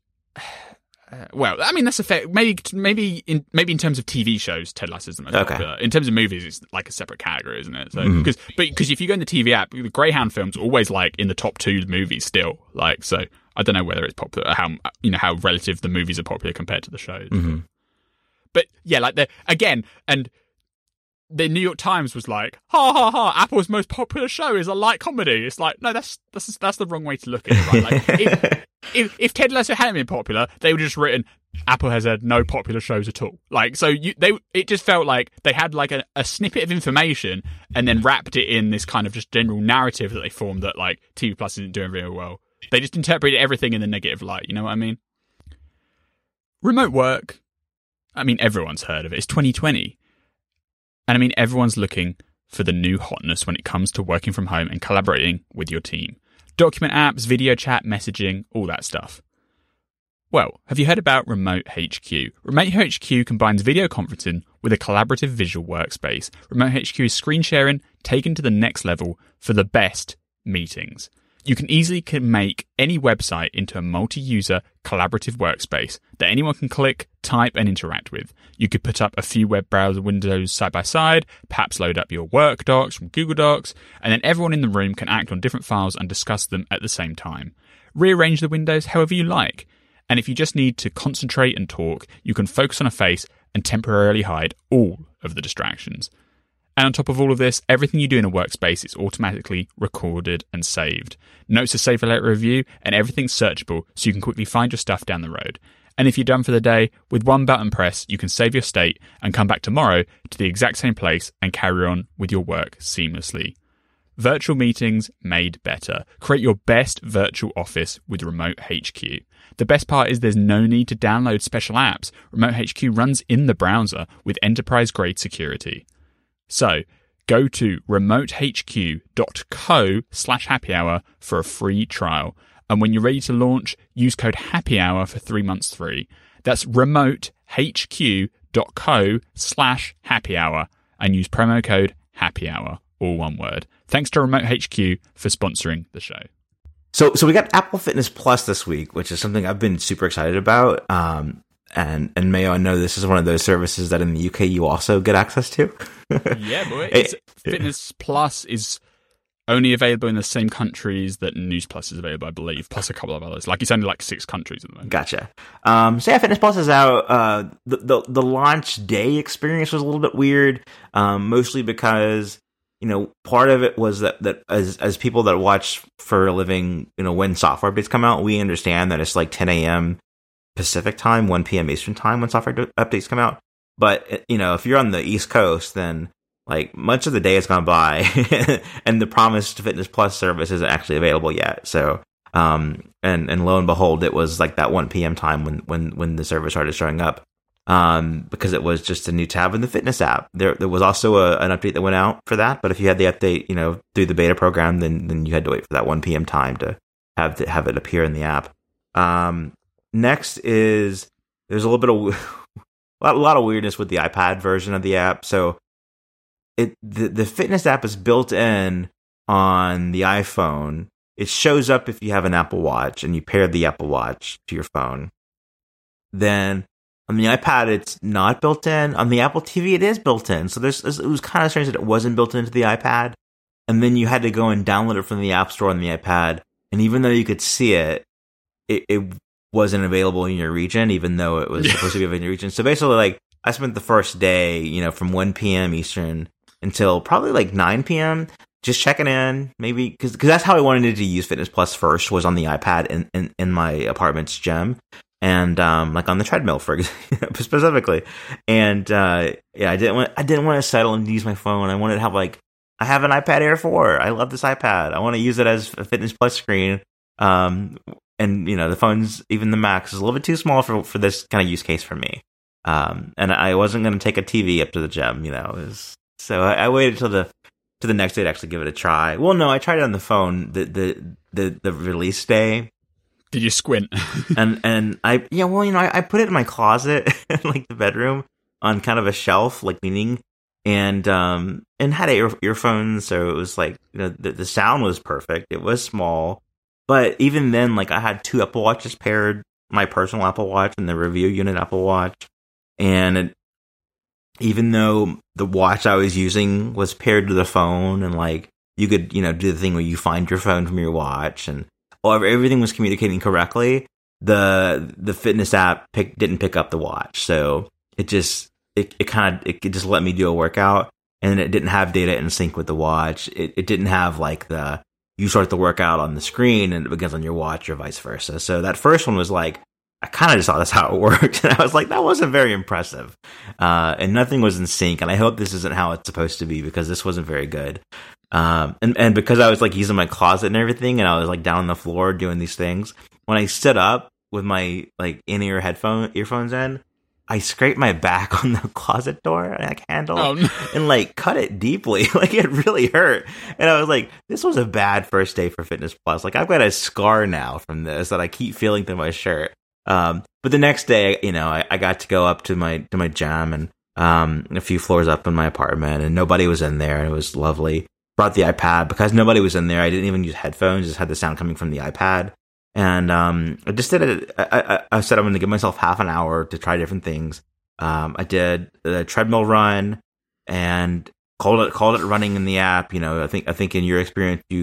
well, I mean, that's a fair. Maybe in terms of TV shows, Ted Lasso is the most popular. In terms of movies, it's like a separate category, isn't it? So because if you go in the TV app, the Greyhound film's always like in the top 2 movies still. Like, so I don't know whether it's popular, how relative the movies are popular compared to the shows. Mm-hmm. But yeah, like and the New York Times was like, ha ha ha, Apple's most popular show is a light comedy. It's like, no, that's the wrong way to look at it, right? Like, if Ted Lasso hadn't been popular, they would have just written, Apple has had no popular shows at all. Like, so it just felt like they had like a snippet of information and then wrapped it in this kind of just general narrative that they formed that like TV Plus isn't doing very well. They just interpreted everything in the negative light. You know what I mean? Remote work. I mean, everyone's heard of it. It's 2020. And I mean, everyone's looking for the new hotness when it comes to working from home and collaborating with your team. Document apps, video chat, messaging, all that stuff. Well, have you heard about Remote HQ? Remote HQ combines video conferencing with a collaborative visual workspace. Remote HQ is screen sharing taken to the next level for the best meetings. You can easily make any website into a multi-user collaborative workspace that anyone can click, type, and interact with. You could put up a few web browser windows side by side, perhaps load up your work docs from Google Docs, and then everyone in the room can act on different files and discuss them at the same time. Rearrange the windows however you like. And if you just need to concentrate and talk, you can focus on a face and temporarily hide all of the distractions. And on top of all of this, everything you do in a workspace is automatically recorded and saved. Notes are saved for later review, and everything's searchable so you can quickly find your stuff down the road. And if you're done for the day, with one button press, you can save your state and come back tomorrow to the exact same place and carry on with your work seamlessly. Virtual meetings made better. Create your best virtual office with Remote HQ. The best part is there's no need to download special apps. Remote HQ runs in the browser with enterprise-grade security. So, go to remotehq.co/happyhour for a free trial. And when you're ready to launch, use code HAPPYHOUR for 3 months free. That's remotehq.co/happyhour and use promo code HAPPYHOUR, all one word. Thanks to Remote HQ for sponsoring the show. So we got Apple Fitness Plus this week, which is something I've been super excited about. And Mayo, I know this is one of those services that in the UK you also get access to. Yeah, boy. Fitness Plus is only available in the same countries that News Plus is available, I believe, plus a couple of others. Like, it's only like 6 countries at the moment. Gotcha. So yeah, Fitness Plus is out. The launch day experience was a little bit weird, mostly because, you know, part of it was that as people that watch for a living, you know, when software updates come out, we understand that it's like 10 a.m. Pacific time, 1 p.m. Eastern time when software updates come out. But, you know, if you're on the East Coast, then like much of the day has gone by and the promised Fitness Plus service isn't actually available yet. So, and lo and behold, it was like that 1 p.m. time when the service started showing up, because it was just a new tab in the fitness app. There was also an update that went out for that. But if you had the update, you know, through the beta program, then you had to wait for that 1 p.m. time to have it appear in the app. Next is there's a little bit of a lot of weirdness with the iPad version of the app. So the fitness app is built in on the iPhone. It shows up if you have an Apple Watch and you pair the Apple Watch to your phone. Then on the iPad, it's not built in. On the Apple TV, it is built in. So it was kind of strange that it wasn't built into the iPad. And then you had to go and download it from the App Store on the iPad. And even though you could see it wasn't available in your region, even though it was supposed to be available in your region. So basically, like, I spent the first day, you know, from 1 p.m. Eastern until probably like 9 p.m. just checking in, maybe, because that's how I wanted to use Fitness Plus first, was on the iPad in my apartment's gym, and like on the treadmill, for example, specifically. And yeah, I didn't want to settle and use my phone. I wanted to have I have an iPad Air 4. I love this iPad. I want to use it as a Fitness Plus screen. And, you know, the phone's, even the Max, is a little bit too small for this kind of use case for me. And I wasn't going to take a TV up to the gym, you know. So I waited till the next day to actually give it a try. Well, no, I tried it on the phone the release day. Did you squint? and I put it in my closet, like the bedroom, on kind of a shelf, like leaning, and had earphones, so it was like, you know, the sound was perfect. It was small. But even then, like, I had 2 Apple Watches paired, my personal Apple Watch and the review unit Apple Watch. And even though the watch I was using was paired to the phone, and like, you could, you know, do the thing where you find your phone from your watch, and everything was communicating correctly, the fitness app didn't pick up the watch. So it just let me do a workout, and it didn't have data in sync with the watch. It didn't have like you start the workout on the screen and it begins on your watch, or vice versa. So that first one was like, I kind of just thought that's how it worked. And I was like, that wasn't very impressive. And nothing was in sync. And I hope this isn't how it's supposed to be, because this wasn't very good. And because I was like using my closet and everything, and I was like down on the floor doing these things, when I stood up with my like in-ear earphones in, I scraped my back on the closet door like handle and like cut it deeply. Like, it really hurt. And I was like, this was a bad first day for Fitness Plus. Like, I've got a scar now from this that I keep feeling through my shirt. But the next day, you know, I got to go up to my gym, and a few floors up in my apartment, and nobody was in there, and it was lovely. brought the iPad because nobody was in there. I didn't even use headphones; just had the sound coming from the iPad. And I just did it. I said I'm going to give myself half an hour to try different things. I did the treadmill run and called it running in the app. You know, I think in your experience, you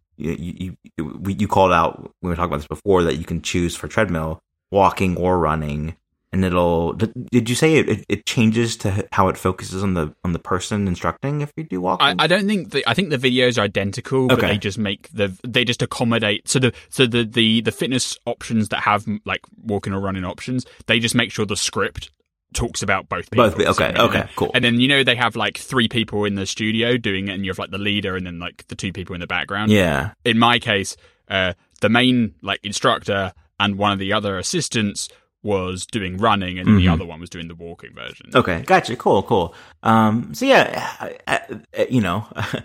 called out, we were talking about this before, that you can choose for treadmill, walking or running, and did you say it changes to how it focuses on the person instructing if you do walking? I don't think I think the videos are identical, but they just accommodate so the fitness options that have like walking or running options, they just make sure the script talks about both people. Okay, cool. And then, you know, they have like 3 people in the studio doing it, and you have like the leader and then like the 2 people in the background. Yeah. In my case, the main like instructor and one of the other assistants was doing running, and the other one was doing the walking version. Okay, gotcha. Cool. So yeah, you know,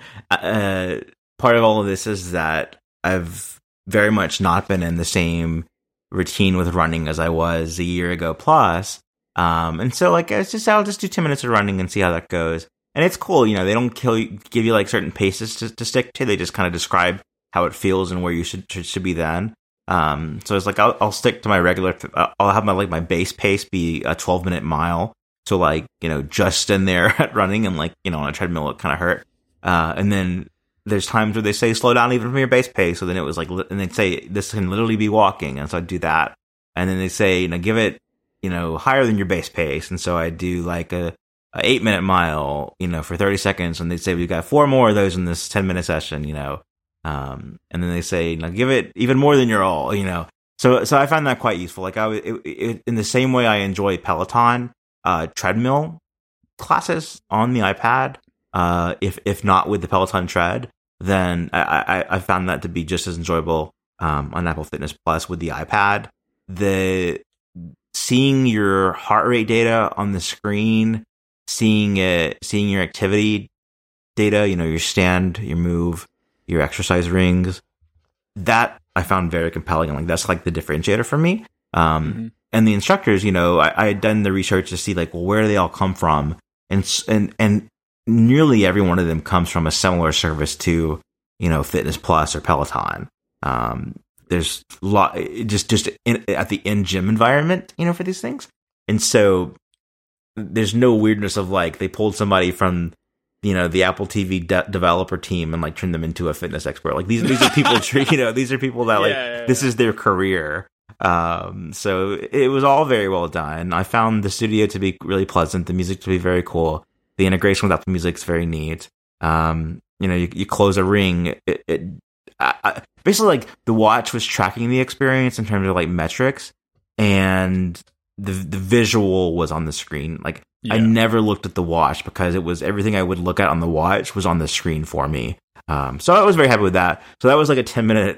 part of all of this is that I've very much not been in the same routine with running as I was a year ago plus. And so like I'll just do 10 minutes of running and see how that goes. And it's cool, you know, they don't give you like certain paces to stick to. They just kind of describe how it feels and where you should be then. So it's like I'll stick to my regular. I'll have my base pace be a 12-minute mile. So like, you know, just in there at running, and like, you know, on a treadmill it kind of hurt. And then there's times where they say slow down even from your base pace. So then it was like, and they say this can literally be walking, and so I do that. And then they say, you know, give it, you know, higher than your base pace, and so I do like a 8-minute mile, you know, for 30 seconds, and they say we got 4 more of those in this 10-minute session, you know. And then they say, now give it even more than your all, you know. So I find that quite useful. Like in the same way I enjoy Peloton treadmill classes on the iPad, if not with the Peloton tread, then I found that to be just as enjoyable on Apple Fitness Plus with the iPad. Seeing your heart rate data on the screen, seeing your activity data, you know, your stand, your move, your exercise rings, that I found very compelling. And like, that's like the differentiator for me. And the instructors, you know, I had done the research to see like, well, where do they all come from? And nearly every one of them comes from a similar service to, you know, Fitness Plus or Peloton. There's a lot just at the in-gym environment, you know, for these things. And so there's no weirdness of like, they pulled somebody from, you know, the Apple TV developer team and like turned them into a fitness expert. Like these are people, you know, these are people that like, this is their career. So it was all very well done. I found the studio to be really pleasant, the music to be very cool. The integration with Apple Music is very neat. You know, you close a ring, basically like the watch was tracking the experience in terms of like metrics, and the visual was on the screen. Like I never looked at the watch because it was everything I would look at on the watch was on the screen for me. So I was very happy with that. So that was like a 10-minute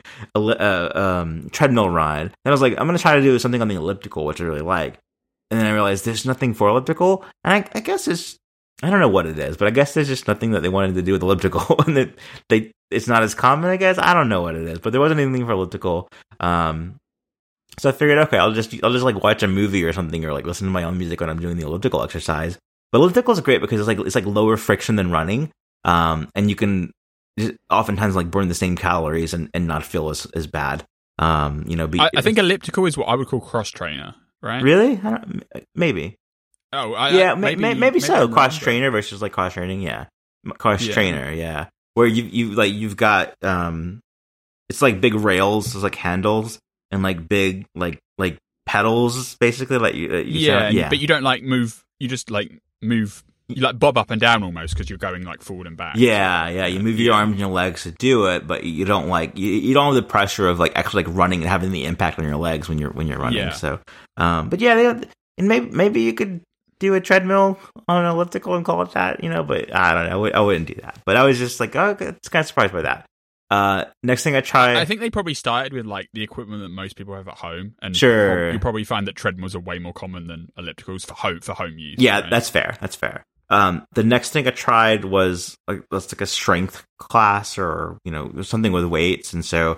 treadmill run. And I was like, I'm going to try to do something on the elliptical, which I really like. And then I realized there's nothing for elliptical. And I guess I don't know what it is, but I guess there's just nothing that they wanted to do with elliptical. And it's not as common, I guess. I don't know what it is, but there wasn't anything for elliptical. So I figured, okay, I'll just like watch a movie or something, or like listen to my own music when I'm doing the elliptical exercise. But elliptical is great because it's like lower friction than running. And you can oftentimes like burn the same calories and not feel as bad. You know, I think elliptical is what I would call cross trainer, right? Really? Maybe. Oh, maybe so. Cross trainer versus like cross training, yeah. Cross trainer, yeah. Where you've got it's like big rails, it's like handles, and like big like pedals, basically. Like but you don't like move. You just like move. You like bob up and down almost because you're going like forward and back. Yeah. You move your arms and your legs to do it, but you don't like you don't have the pressure of like actually like running and having the impact on your legs when you're running. Yeah. So, but yeah, and maybe you could do a treadmill on an elliptical and call it that, you know. But I don't know. I wouldn't do that. But I was just like, oh, it's kind of surprised by that. Next thing I tried, I think they probably started with like the equipment that most people have at home, and sure, you probably find that treadmills are way more common than ellipticals for home use. Yeah, right? That's fair. The next thing I tried was like a strength class, or you know, something with weights, and so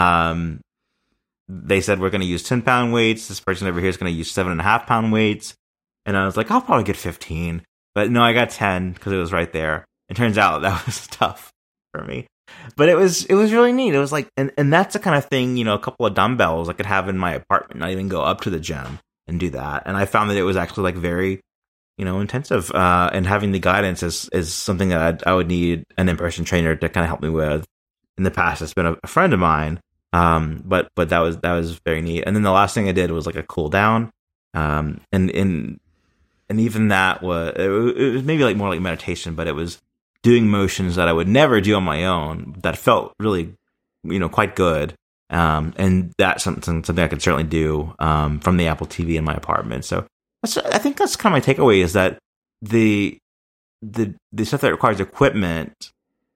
they said we're going to use 10-pound weights. This person over here is going to use 7.5-pound weights, and I was like, I'll probably get 15, but no, I got 10 because it was right there. It turns out that was tough for me. But it was really neat. It was like, and that's the kind of thing, a couple of dumbbells I could have in my apartment, not even go up to the gym and do that. And I found that it was actually like very, intensive. And having the guidance is something that I would need an in-person trainer to kind of help me with. In the past, it's been a friend of mine. But that was very neat. And then the last thing I did was like a cool down. And even that it was maybe like more like meditation, but it was doing motions that I would never do on my own that felt really, quite good. And that's something I could certainly do, from the Apple TV in my apartment. So I think that's kind of my takeaway, is that the stuff that requires equipment,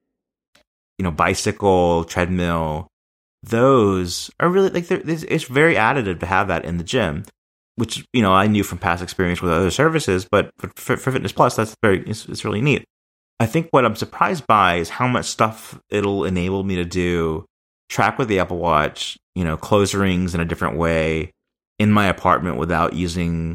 bicycle, treadmill, those are really like, it's very additive to have that in the gym, which, I knew from past experience with other services, but for Fitness Plus, it's really neat. I think what I'm surprised by is how much stuff it'll enable me to do, track with the Apple Watch, close rings in a different way in my apartment without using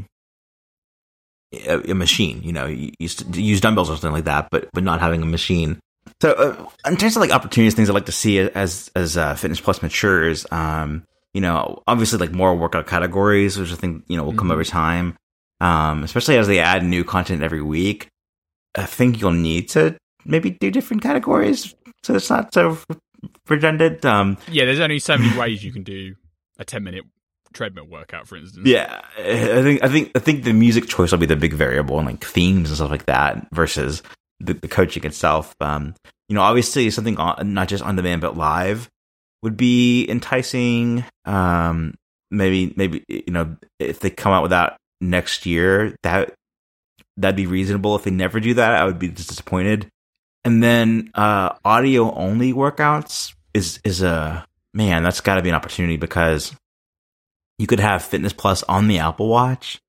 a machine, use dumbbells or something like that, but not having a machine. So in terms of like opportunities, things I'd like to see as Fitness Plus matures, obviously like more workout categories, which I think, will come over time, especially as they add new content every week. I think you'll need to maybe do different categories so it's not so redundant. Yeah, there's only so many ways you can do a 10-minute treadmill workout, for instance. Yeah, I think the music choice will be the big variable, and like themes and stuff like that versus the coaching itself. Obviously something not just on demand but live would be enticing. Maybe if they come out with that next year, that'd be reasonable. If they never do that, I would be disappointed. And then audio only workouts is that's got to be an opportunity, because you could have Fitness Plus on the Apple Watch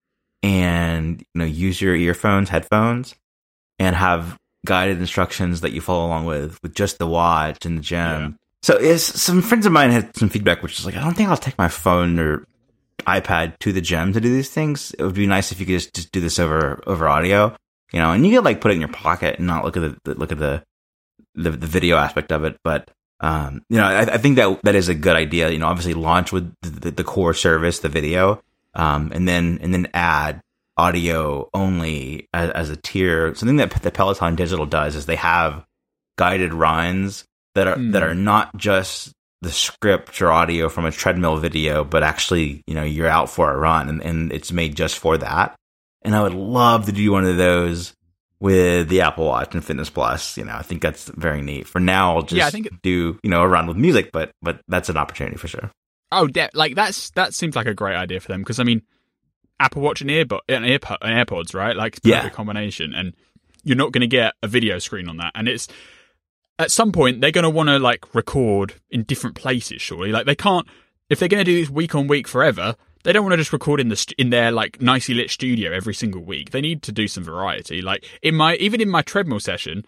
and use your headphones, and have guided instructions that you follow along with just the watch in the gym. Yeah. So some friends of mine had some feedback, which is like, I don't think I'll take my phone or iPad to the gym to do these things. It would be nice if you could just do this over audio, and you could like put it in your pocket and not look at the video aspect of it. But I think that is a good idea. Obviously launch with the core service, the video, and then add audio only as a tier. Something that the Peloton Digital does is they have guided runs that are not just the script or audio from a treadmill video, but actually, you're out for a run and it's made just for that. And I would love to do one of those with the Apple Watch and Fitness Plus. I think that's very neat. For now, I'll just do, a run with music, but that's an opportunity for sure. Oh, that seems like a great idea for them, because I mean, Apple Watch and AirPods, right? Like, it's a perfect combination, and you're not going to get a video screen on that. And it's, at some point, they're going to want to like record in different places, surely. Like, they can't, if they're going to do this week on week forever, they don't want to just record in their like nicely lit studio every single week. They need to do some variety. Like, even in my treadmill session,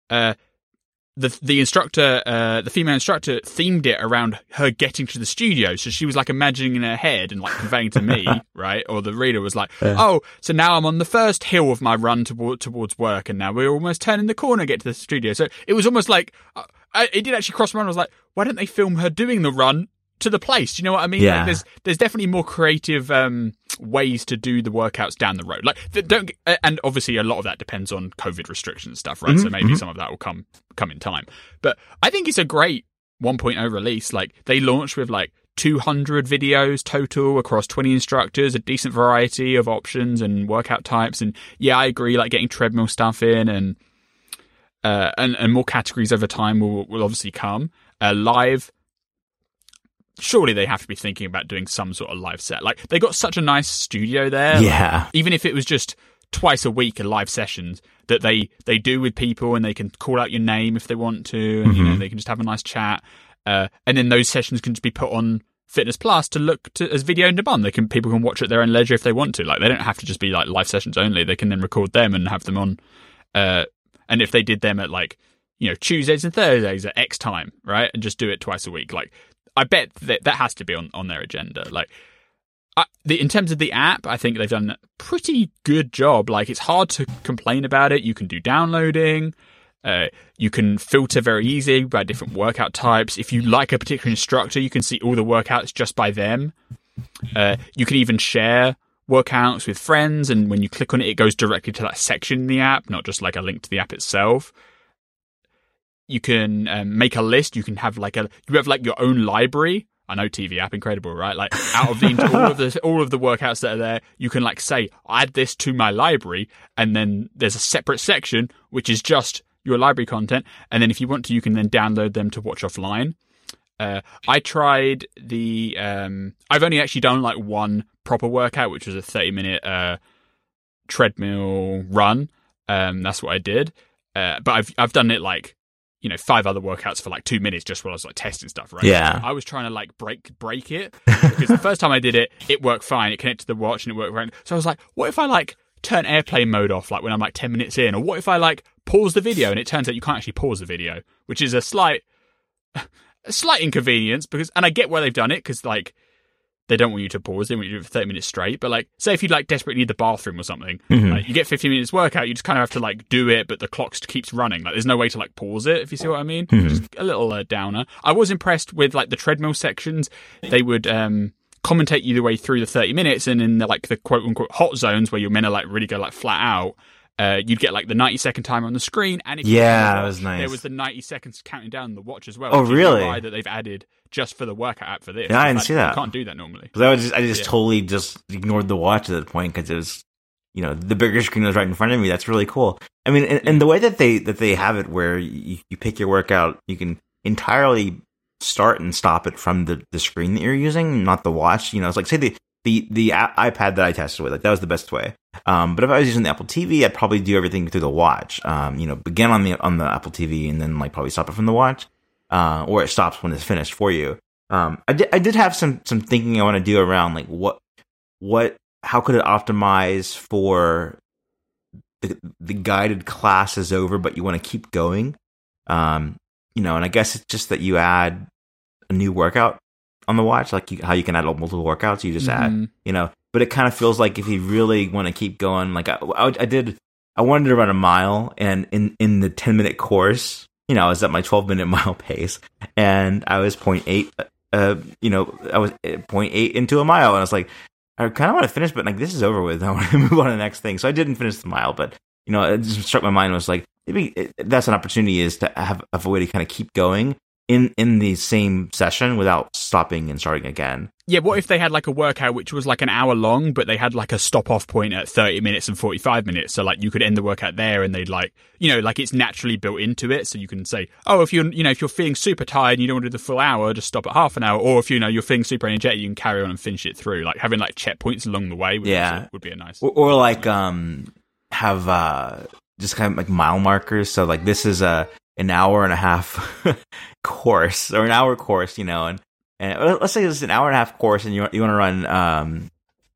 the instructor, the female instructor, themed it around her getting to the studio. So she was like imagining in her head and like conveying to me, right? Or the reader was like, oh, so now I'm on the first hill of my run towards work, and now we're almost turning the corner, get to the studio. So it was almost like, it did actually cross my mind. I was like, why don't they film her doing the run to the place? Do you know what I mean? Yeah. Like, there's definitely more creative ways to do the workouts down the road. Like, and obviously a lot of that depends on COVID restrictions and stuff, right? Mm-hmm, so maybe some of that will come in time. But I think it's a great 1.0 release. Like, they launched with like 200 videos total across 20 instructors, a decent variety of options and workout types. And yeah, I agree. Like, getting treadmill stuff in and more categories over time will obviously come. Live. Surely they have to be thinking about doing some sort of live set. Like, they got such a nice studio there. Yeah. Like, even if it was just twice a week in live sessions that they do with people, and they can call out your name if they want to, and they can just have a nice chat. And then those sessions can just be put on Fitness Plus to look to as video on demand. People can watch at their own leisure if they want to. Like, they don't have to just be like live sessions only. They can then record them and have them on. And if they did them at like, Tuesdays and Thursdays at X time, right? And just do it twice a week. Like, I bet that has to be on their agenda. Like, in terms of the app, I think they've done a pretty good job. Like, it's hard to complain about it. You can do downloading. You can filter very easily by different workout types. If you like a particular instructor, you can see all the workouts just by them. You can even share workouts with friends, and when you click on it, it goes directly to that section in the app, not just like a link to the app itself. You can make a list. You can have like your own library. I know, TV app, incredible, right? Like out of all of the workouts that are there, you can like say, add this to my library, and then there's a separate section which is just your library content, and then if you want to, you can then download them to watch offline. I tried I've only actually done like one proper workout, which was a 30-minute treadmill run. That's what I did. But I've done it like, 5 other workouts for like 2 minutes just while I was like testing stuff, right? Yeah. So I was trying to like break it, because the first time I did it, it worked fine. It connected to the watch and it worked right. So I was like, what if I like turn airplane mode off, like when I'm like 10 minutes in, or what if I like pause the video? And it turns out you can't actually pause the video, which is a slight inconvenience, and I get why they've done it, because like they don't want you to pause. They want you to do it for 30 minutes straight. But like, say if you like desperately need the bathroom or something, like, you get 15 minutes workout, you just kind of have to like do it, but the clock keeps running. Like, there's no way to like pause it, if you see what I mean. Just a little downer. I was impressed with like the treadmill sections. They would commentate you the way through the 30 minutes, and in the like the quote unquote hot zones where you're meant to like really go like flat out, you'd get like the 90-second timer on the screen, and if that was nice. There was the 90 seconds counting down the watch as well. Oh, really? That they've added just for the workout app for this. Yeah, I didn't see that. You can't do that normally. Because I just totally just ignored the watch at that point, because it was, the bigger screen was right in front of me. That's really cool. I mean, and the way that they have it, where you pick your workout, you can entirely start and stop it from the screen that you're using, not the watch. It's like, say the iPad that I tested with, like, that was the best way. But if I was using the Apple TV, I'd probably do everything through the watch. Begin on the Apple TV, and then like probably stop it from the watch, or it stops when it's finished for you. I did have some thinking I want to do around like how could it optimize for the guided class is over, but you want to keep going. And I guess it's just that you add a new workout on the watch, like how you can add multiple workouts. You just add, but it kind of feels like if you really want to keep going, like I wanted to run a mile, and in the 10-minute course, I was at my 12-minute mile pace, and I was 0.8, I was 0.8 into a mile, and I was like, I kind of want to finish, but like, this is over with. I want to move on to the next thing. So I didn't finish the mile, but it just struck my mind. I was like, maybe that's an opportunity, is to have a way to kind of keep going in the same session without stopping and starting again. Yeah, what if they had like a workout which was like an hour long, but they had like a stop off point at 30 minutes and 45 minutes. So like you could end the workout there, and they'd like, like it's naturally built into it. So you can say, oh, if you're feeling super tired and you don't want to do the full hour, just stop at half an hour. Or if you're feeling super energetic, you can carry on and finish it through. Like having like checkpoints along the way would be a nice. Or like have just kind of like mile markers. So like, this is an hour and a half course, or an hour course, and let's say it's an hour and a half course, and you want to run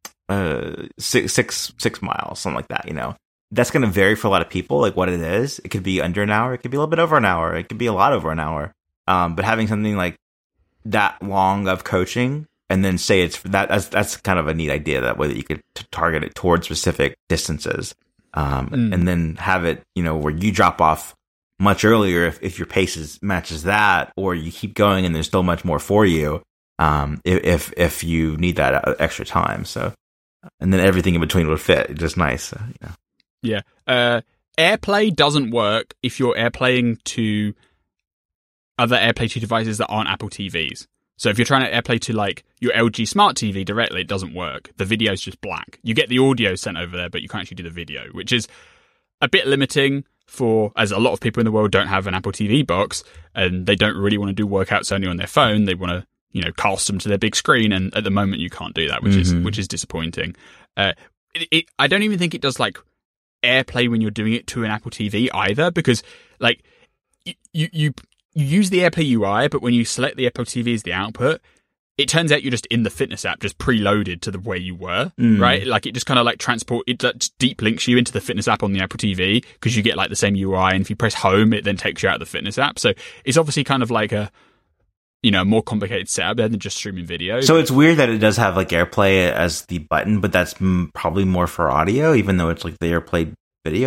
6 miles, something like that. That's going to vary for a lot of people, like what it is. It could be under an hour, it could be a little bit over an hour, it could be a lot over an hour. But having something like that long of coaching, and then say it's that's kind of a neat idea, that way that you could target it towards specific distances, and then have it, where you drop off much earlier if your pace matches that, or you keep going and there's still much more for you, if you need that extra time. So, and then everything in between would fit. Just nice. Yeah. AirPlay doesn't work if you're AirPlaying to other AirPlay 2 devices that aren't Apple TVs. So if you're trying to AirPlay to like your LG Smart TV directly, it doesn't work. The video's just black. You get the audio sent over there, but you can't actually do the video, which is a bit limiting, as a lot of people in the world don't have an Apple TV box, and they don't really want to do workouts only on their phone. They want to, cast them to their big screen, and at the moment you can't do that, which is disappointing. I don't even think it does like AirPlay when you're doing it to an Apple TV either, because like you use the AirPlay UI, but when you select the Apple TV as the output, it turns out you're just in the fitness app, just preloaded to the way you were, right? Like it just kind of like it deep links you into the fitness app on the Apple TV, because you get like the same UI, and if you press home, it then takes you out of the fitness app. So it's obviously kind of like a more complicated setup there than just streaming video. So it's weird that it does have like AirPlay as the button, but that's probably more for audio, even though it's like the AirPlay video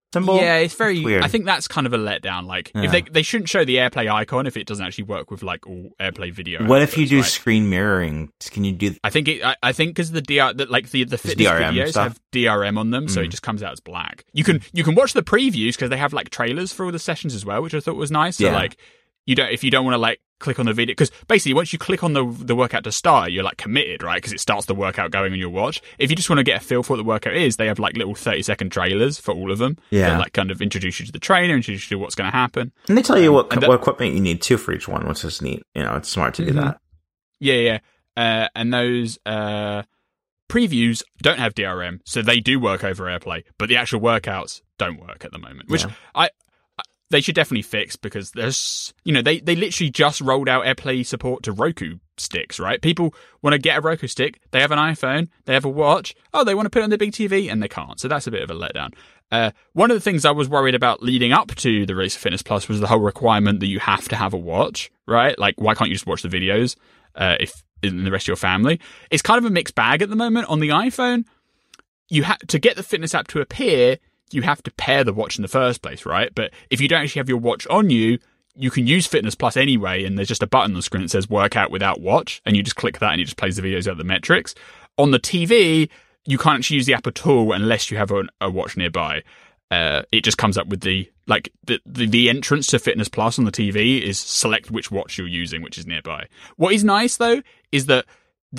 symbol. Yeah, it's very. Weird. I think that's kind of a letdown. Like, if they shouldn't show the AirPlay icon if it doesn't actually work with like all AirPlay video. What if you do right? screen mirroring? Can you do? I think because the fitness DRM videos stuff? have DRM on them, so it just comes out as black. You can watch the previews because they have like trailers for all the sessions as well, which I thought was nice. So like, if you don't want to like click on the video, because basically once you click on the workout to start, you're like committed, right? Because it starts the workout going on your watch. If you just want to get a feel for what the workout is, they have like little 30-second trailers for all of them. That like kind of introduce you to the trainer, introduce you to what's going to happen, and they tell you what equipment you need too for each one, which is neat. It's smart to do that. And those previews don't have DRM, so they do work over AirPlay, but the actual workouts don't work at the moment, which they should definitely fix, because there's, they literally just rolled out AirPlay support to Roku sticks, right? People want to get a Roku stick, they have an iPhone, they have a watch, they want to put it on their big TV, and they can't. So that's a bit of a letdown. One of the things I was worried about leading up to the release of Fitness Plus was the whole requirement that you have to have a watch, right? Like, why can't you just watch the videos if in the rest of your family? It's kind of a mixed bag at the moment. On the iPhone, you have to get the fitness app to appear, you have to pair the watch in the first place, right? But if you don't actually have your watch on you, you can use Fitness Plus anyway, and there's just a button on the screen that says workout without watch, and you just click that and it just plays the videos out the metrics. On the TV, you can't actually use the app at all unless you have a watch nearby. It just comes up with the entrance to Fitness Plus on the TV is select which watch you're using, which is nearby. What is nice though is that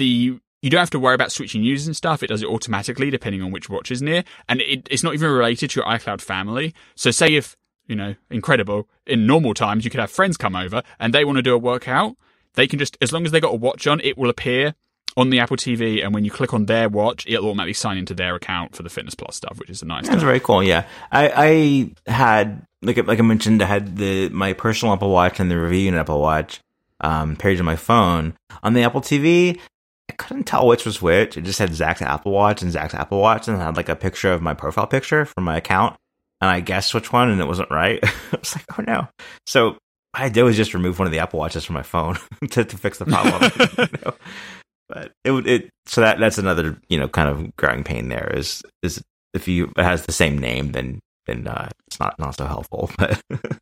you don't have to worry about switching users and stuff. It does it automatically depending on which watch is near, and it's not even related to your iCloud family. So say if, incredible, in normal times you could have friends come over and they want to do a workout, they can just, as long as they got a watch on, it will appear on the Apple TV, and when you click on their watch, it'll automatically sign into their account for the Fitness Plus stuff, which is a nice. That's very cool. Yeah, I had like I mentioned, I had my personal Apple Watch and the review unit Apple Watch paired to my phone. On the Apple TV, I couldn't tell which was which. It just had Zach's Apple Watch and Zach's Apple Watch, and it had like a picture of my profile picture from my account, and I guessed which one, and it wasn't right. I was like, oh no. So what I did was just remove one of the Apple Watches from my phone to fix the problem. But so that's another kind of growing pain there is if it has the same name, then it's not so helpful. But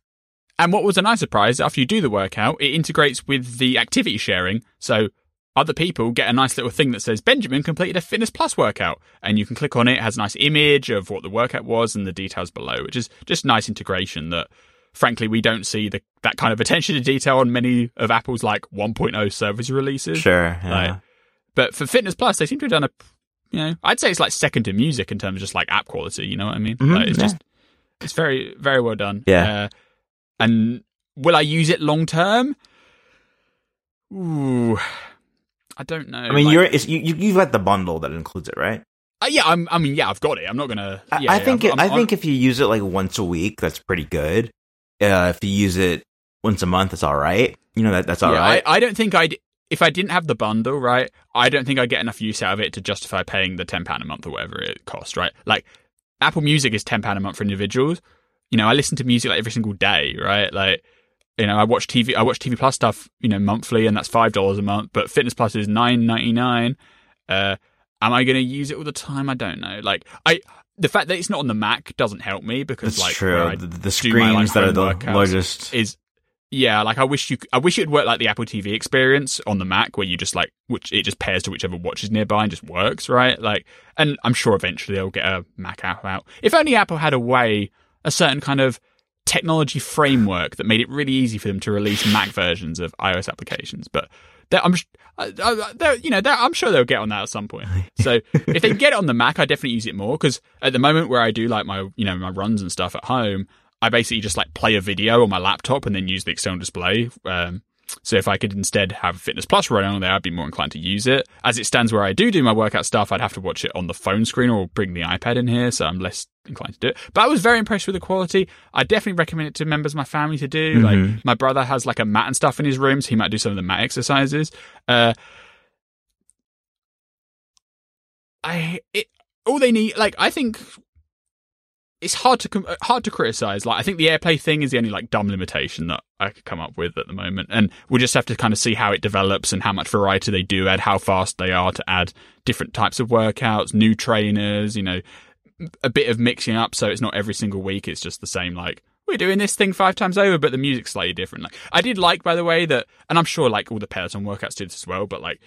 and what was a nice surprise, after you do the workout, it integrates with the activity sharing, so other people get a nice little thing that says Benjamin completed a Fitness Plus workout, and you can click on it. It has a nice image of what the workout was and the details below, which is just nice integration that, frankly, we don't see that kind of attention to detail on many of Apple's like 1.0 service releases. Sure, yeah. But for Fitness Plus, they seem to have done I'd say it's like second to music in terms of just like app quality. You know what I mean? Mm-hmm, it's very, very well done. Yeah. And will I use it long term? Ooh, I don't know. I mean, you've got the bundle that includes it, right? Yeah, I've got it. I'm not gonna. I think if you use it like once a week, that's pretty good. If you use it once a month, it's all right. That's all right. I don't think if I didn't have the bundle, right, I don't think I'd get enough use out of it to justify paying the £10 a month or whatever it costs, right? Like, Apple Music is £10 a month for individuals. I listen to music like every single day, right? Like, I watch TV Plus stuff, monthly, and that's $5 a month, but Fitness Plus is $9.99. Am I going to use it all the time? I don't know. Like, the fact that it's not on the Mac doesn't help me, because that's like true. The screens that are the largest is. Yeah, like I wish it would work like the Apple TV experience on the Mac, where you just it just pairs to whichever watch is nearby and just works, right? Like, and I'm sure eventually they'll get a Mac app out. If only Apple had a certain kind of technology framework that made it really easy for them to release Mac versions of iOS applications. But I'm sure they'll get on that at some point. So if they get it on the Mac, I definitely use it more, because at the moment where I do like my my runs and stuff at home, I basically just like play a video on my laptop and then use the external display. So if I could instead have Fitness Plus running on there, I'd be more inclined to use it. As it stands, where I do my workout stuff, I'd have to watch it on the phone screen or bring the iPad in here, so I'm less inclined to do it. But I was very impressed with the quality. I definitely recommend it to members of my family to do. Mm-hmm. Like, my brother has like a mat and stuff in his room, so he might do some of the mat exercises. All they need, like, I think it's hard to criticize. Like, I think the AirPlay thing is the only like dumb limitation that I could come up with at the moment, and we'll just have to kind of see how it develops and how much variety they do add, how fast they are to add different types of workouts, new trainers. a bit of mixing up, so it's not every single week. It's just the same, like, we're doing this thing 5 times over, but the music's slightly different. Like, I did like, by the way, that, and I'm sure like all the Peloton workouts do this as well, but like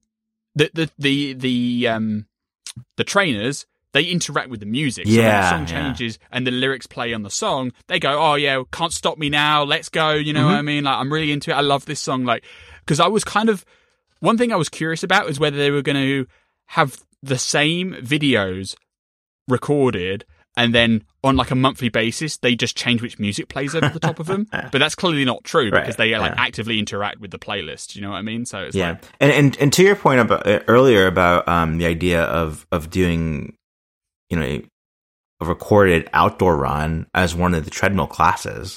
the trainers, they interact with the music. So when the song changes and the lyrics play on the song, they go, oh yeah, can't stop me now, let's go. You know what I mean? Like, I'm really into it. I love this song. Like, because I was kind of, one thing I was curious about is whether they were going to have the same videos recorded and then on like a monthly basis they just change which music plays over the top of them. But that's clearly not true, because they like actively interact with the playlist. You know what I mean? So it's like, and to your point about earlier about the idea of doing, you know, a recorded outdoor run as one of the treadmill classes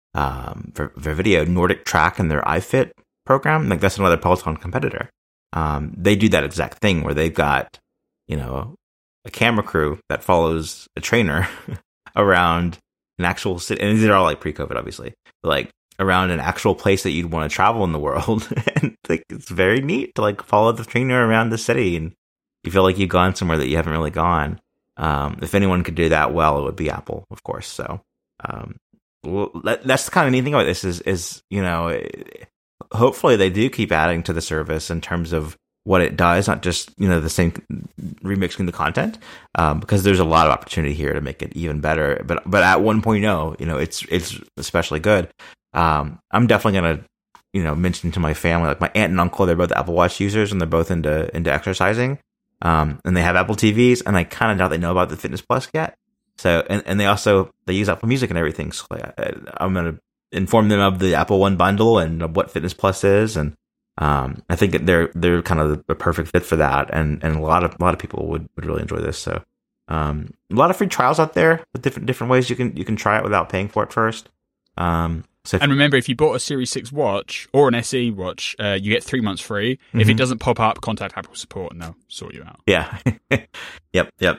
for video, Nordic Track and their iFit program, like that's another Peloton competitor. They do that exact thing where they've got, you know, a camera crew that follows a trainer around an actual city, and these are all like pre-COVID, obviously, but like around an actual place that you'd want to travel in the world. And like, it's very neat to like follow the trainer around the city, and you feel like you've gone somewhere that you haven't really gone. If anyone could do that well, it would be Apple, of course. So, that's the kind of neat thing about this is, you know, hopefully they do keep adding to the service in terms of what it does, not just, you know, the same remixing the content, because there's a lot of opportunity here to make it even better. But at 1.0, you know, it's especially good. I'm definitely gonna, you know, mention to my family, like my aunt and uncle, they're both Apple Watch users and they're both into exercising, and they have Apple TVs, and I kind of doubt they know about the Fitness Plus yet. So and they use Apple Music and everything. So I'm gonna inform them of the Apple One bundle and of what Fitness Plus is, and I think they're kind of the perfect fit for that, and a lot of people would really enjoy this. So a lot of free trials out there with different ways you can try it without paying for it first. And remember, if you bought a Series 6 watch or an SE watch, you get 3 months free. If it doesn't pop up, contact Apple support and they'll sort you out. Yeah. Yep.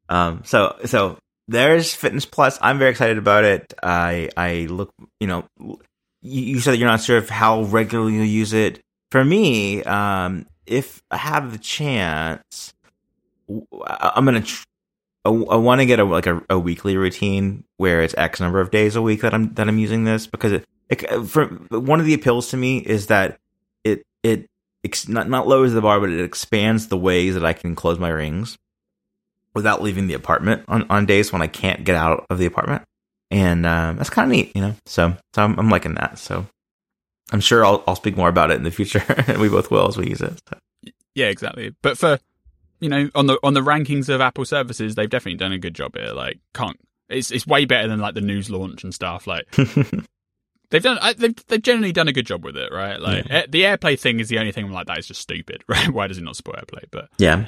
So there's Fitness Plus. I'm very excited about it. I look, you know, you said that you're not sure of how regularly you'll use it. For me, if I have the chance, I'm gonna. I want to get a weekly routine where it's X number of days a week that I'm using this, because for one of the appeals to me is that it not lowers the bar, but it expands the ways that I can close my rings without leaving the apartment on days when I can't get out of the apartment, and that's kind of neat, you know. So I'm liking that. So I'm sure I'll speak more about it in the future. We both will as we use it. So. Yeah, exactly. But for, you know, on the rankings of Apple services, they've definitely done a good job here. Like, it's way better than like the news launch and stuff. Like, they've generally done a good job with it, right? Like, the AirPlay thing is the only thing I'm like, that is just stupid, right? Why does it not support AirPlay? But yeah,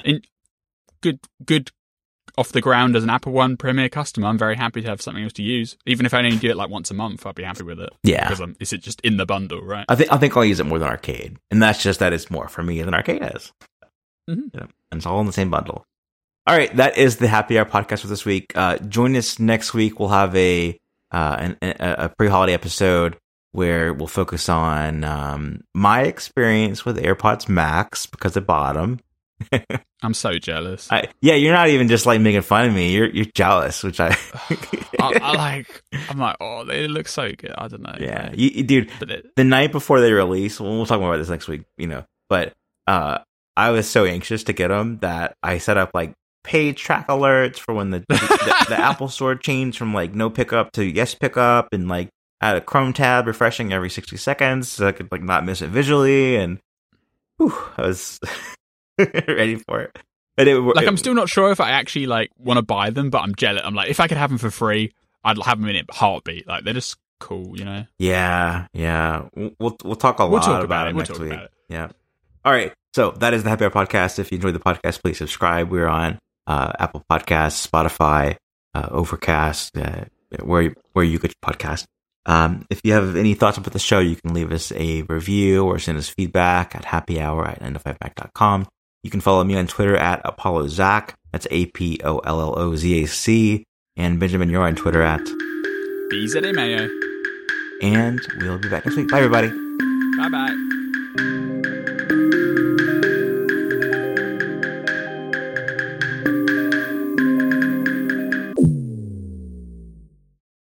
good off the ground as an Apple One Premier customer, I'm very happy to have something else to use. Even if I only do it like once a month, I'd be happy with it. Yeah, because it's just in the bundle, right? I think I'll use it more than Arcade, and that's just that it's more for me than Arcade is. You know, and it's all in the same bundle. All right, that is the Happy Hour podcast for this week. Join us next week. We'll have a pre-holiday episode where we'll focus on my experience with AirPods Max, because I bought them. I'm so jealous. You're not even just like making fun of me. You're jealous, which I'm like, oh, they look so good. I don't know. Yeah, dude. The night before they release, we'll talk more about this next week. You know, but I was so anxious to get them that I set up like page track alerts for when the Apple Store changed from like no pickup to yes pickup, and like I had a Chrome tab refreshing every 60 seconds so I could like not miss it visually, and I was ready for it. But I'm still not sure if I actually like want to buy them, but I'm jealous. I'm like, if I could have them for free, I'd have them in a heartbeat. Like, they're just cool, you know? Yeah. We'll talk lot about it next week. Yeah. All right. So that is the Happy Hour podcast. If you enjoyed the podcast, please subscribe. We're on Apple Podcasts, Spotify, Overcast, where you get your podcast. If you have any thoughts about the show, you can leave us a review or send us feedback at happyhour@9to5mac.com. You can follow me on Twitter at ApolloZac. That's APOLLOZAC. And Benjamin, you're on Twitter at BZMayo. And we'll be back next week. Bye, everybody. Bye-bye.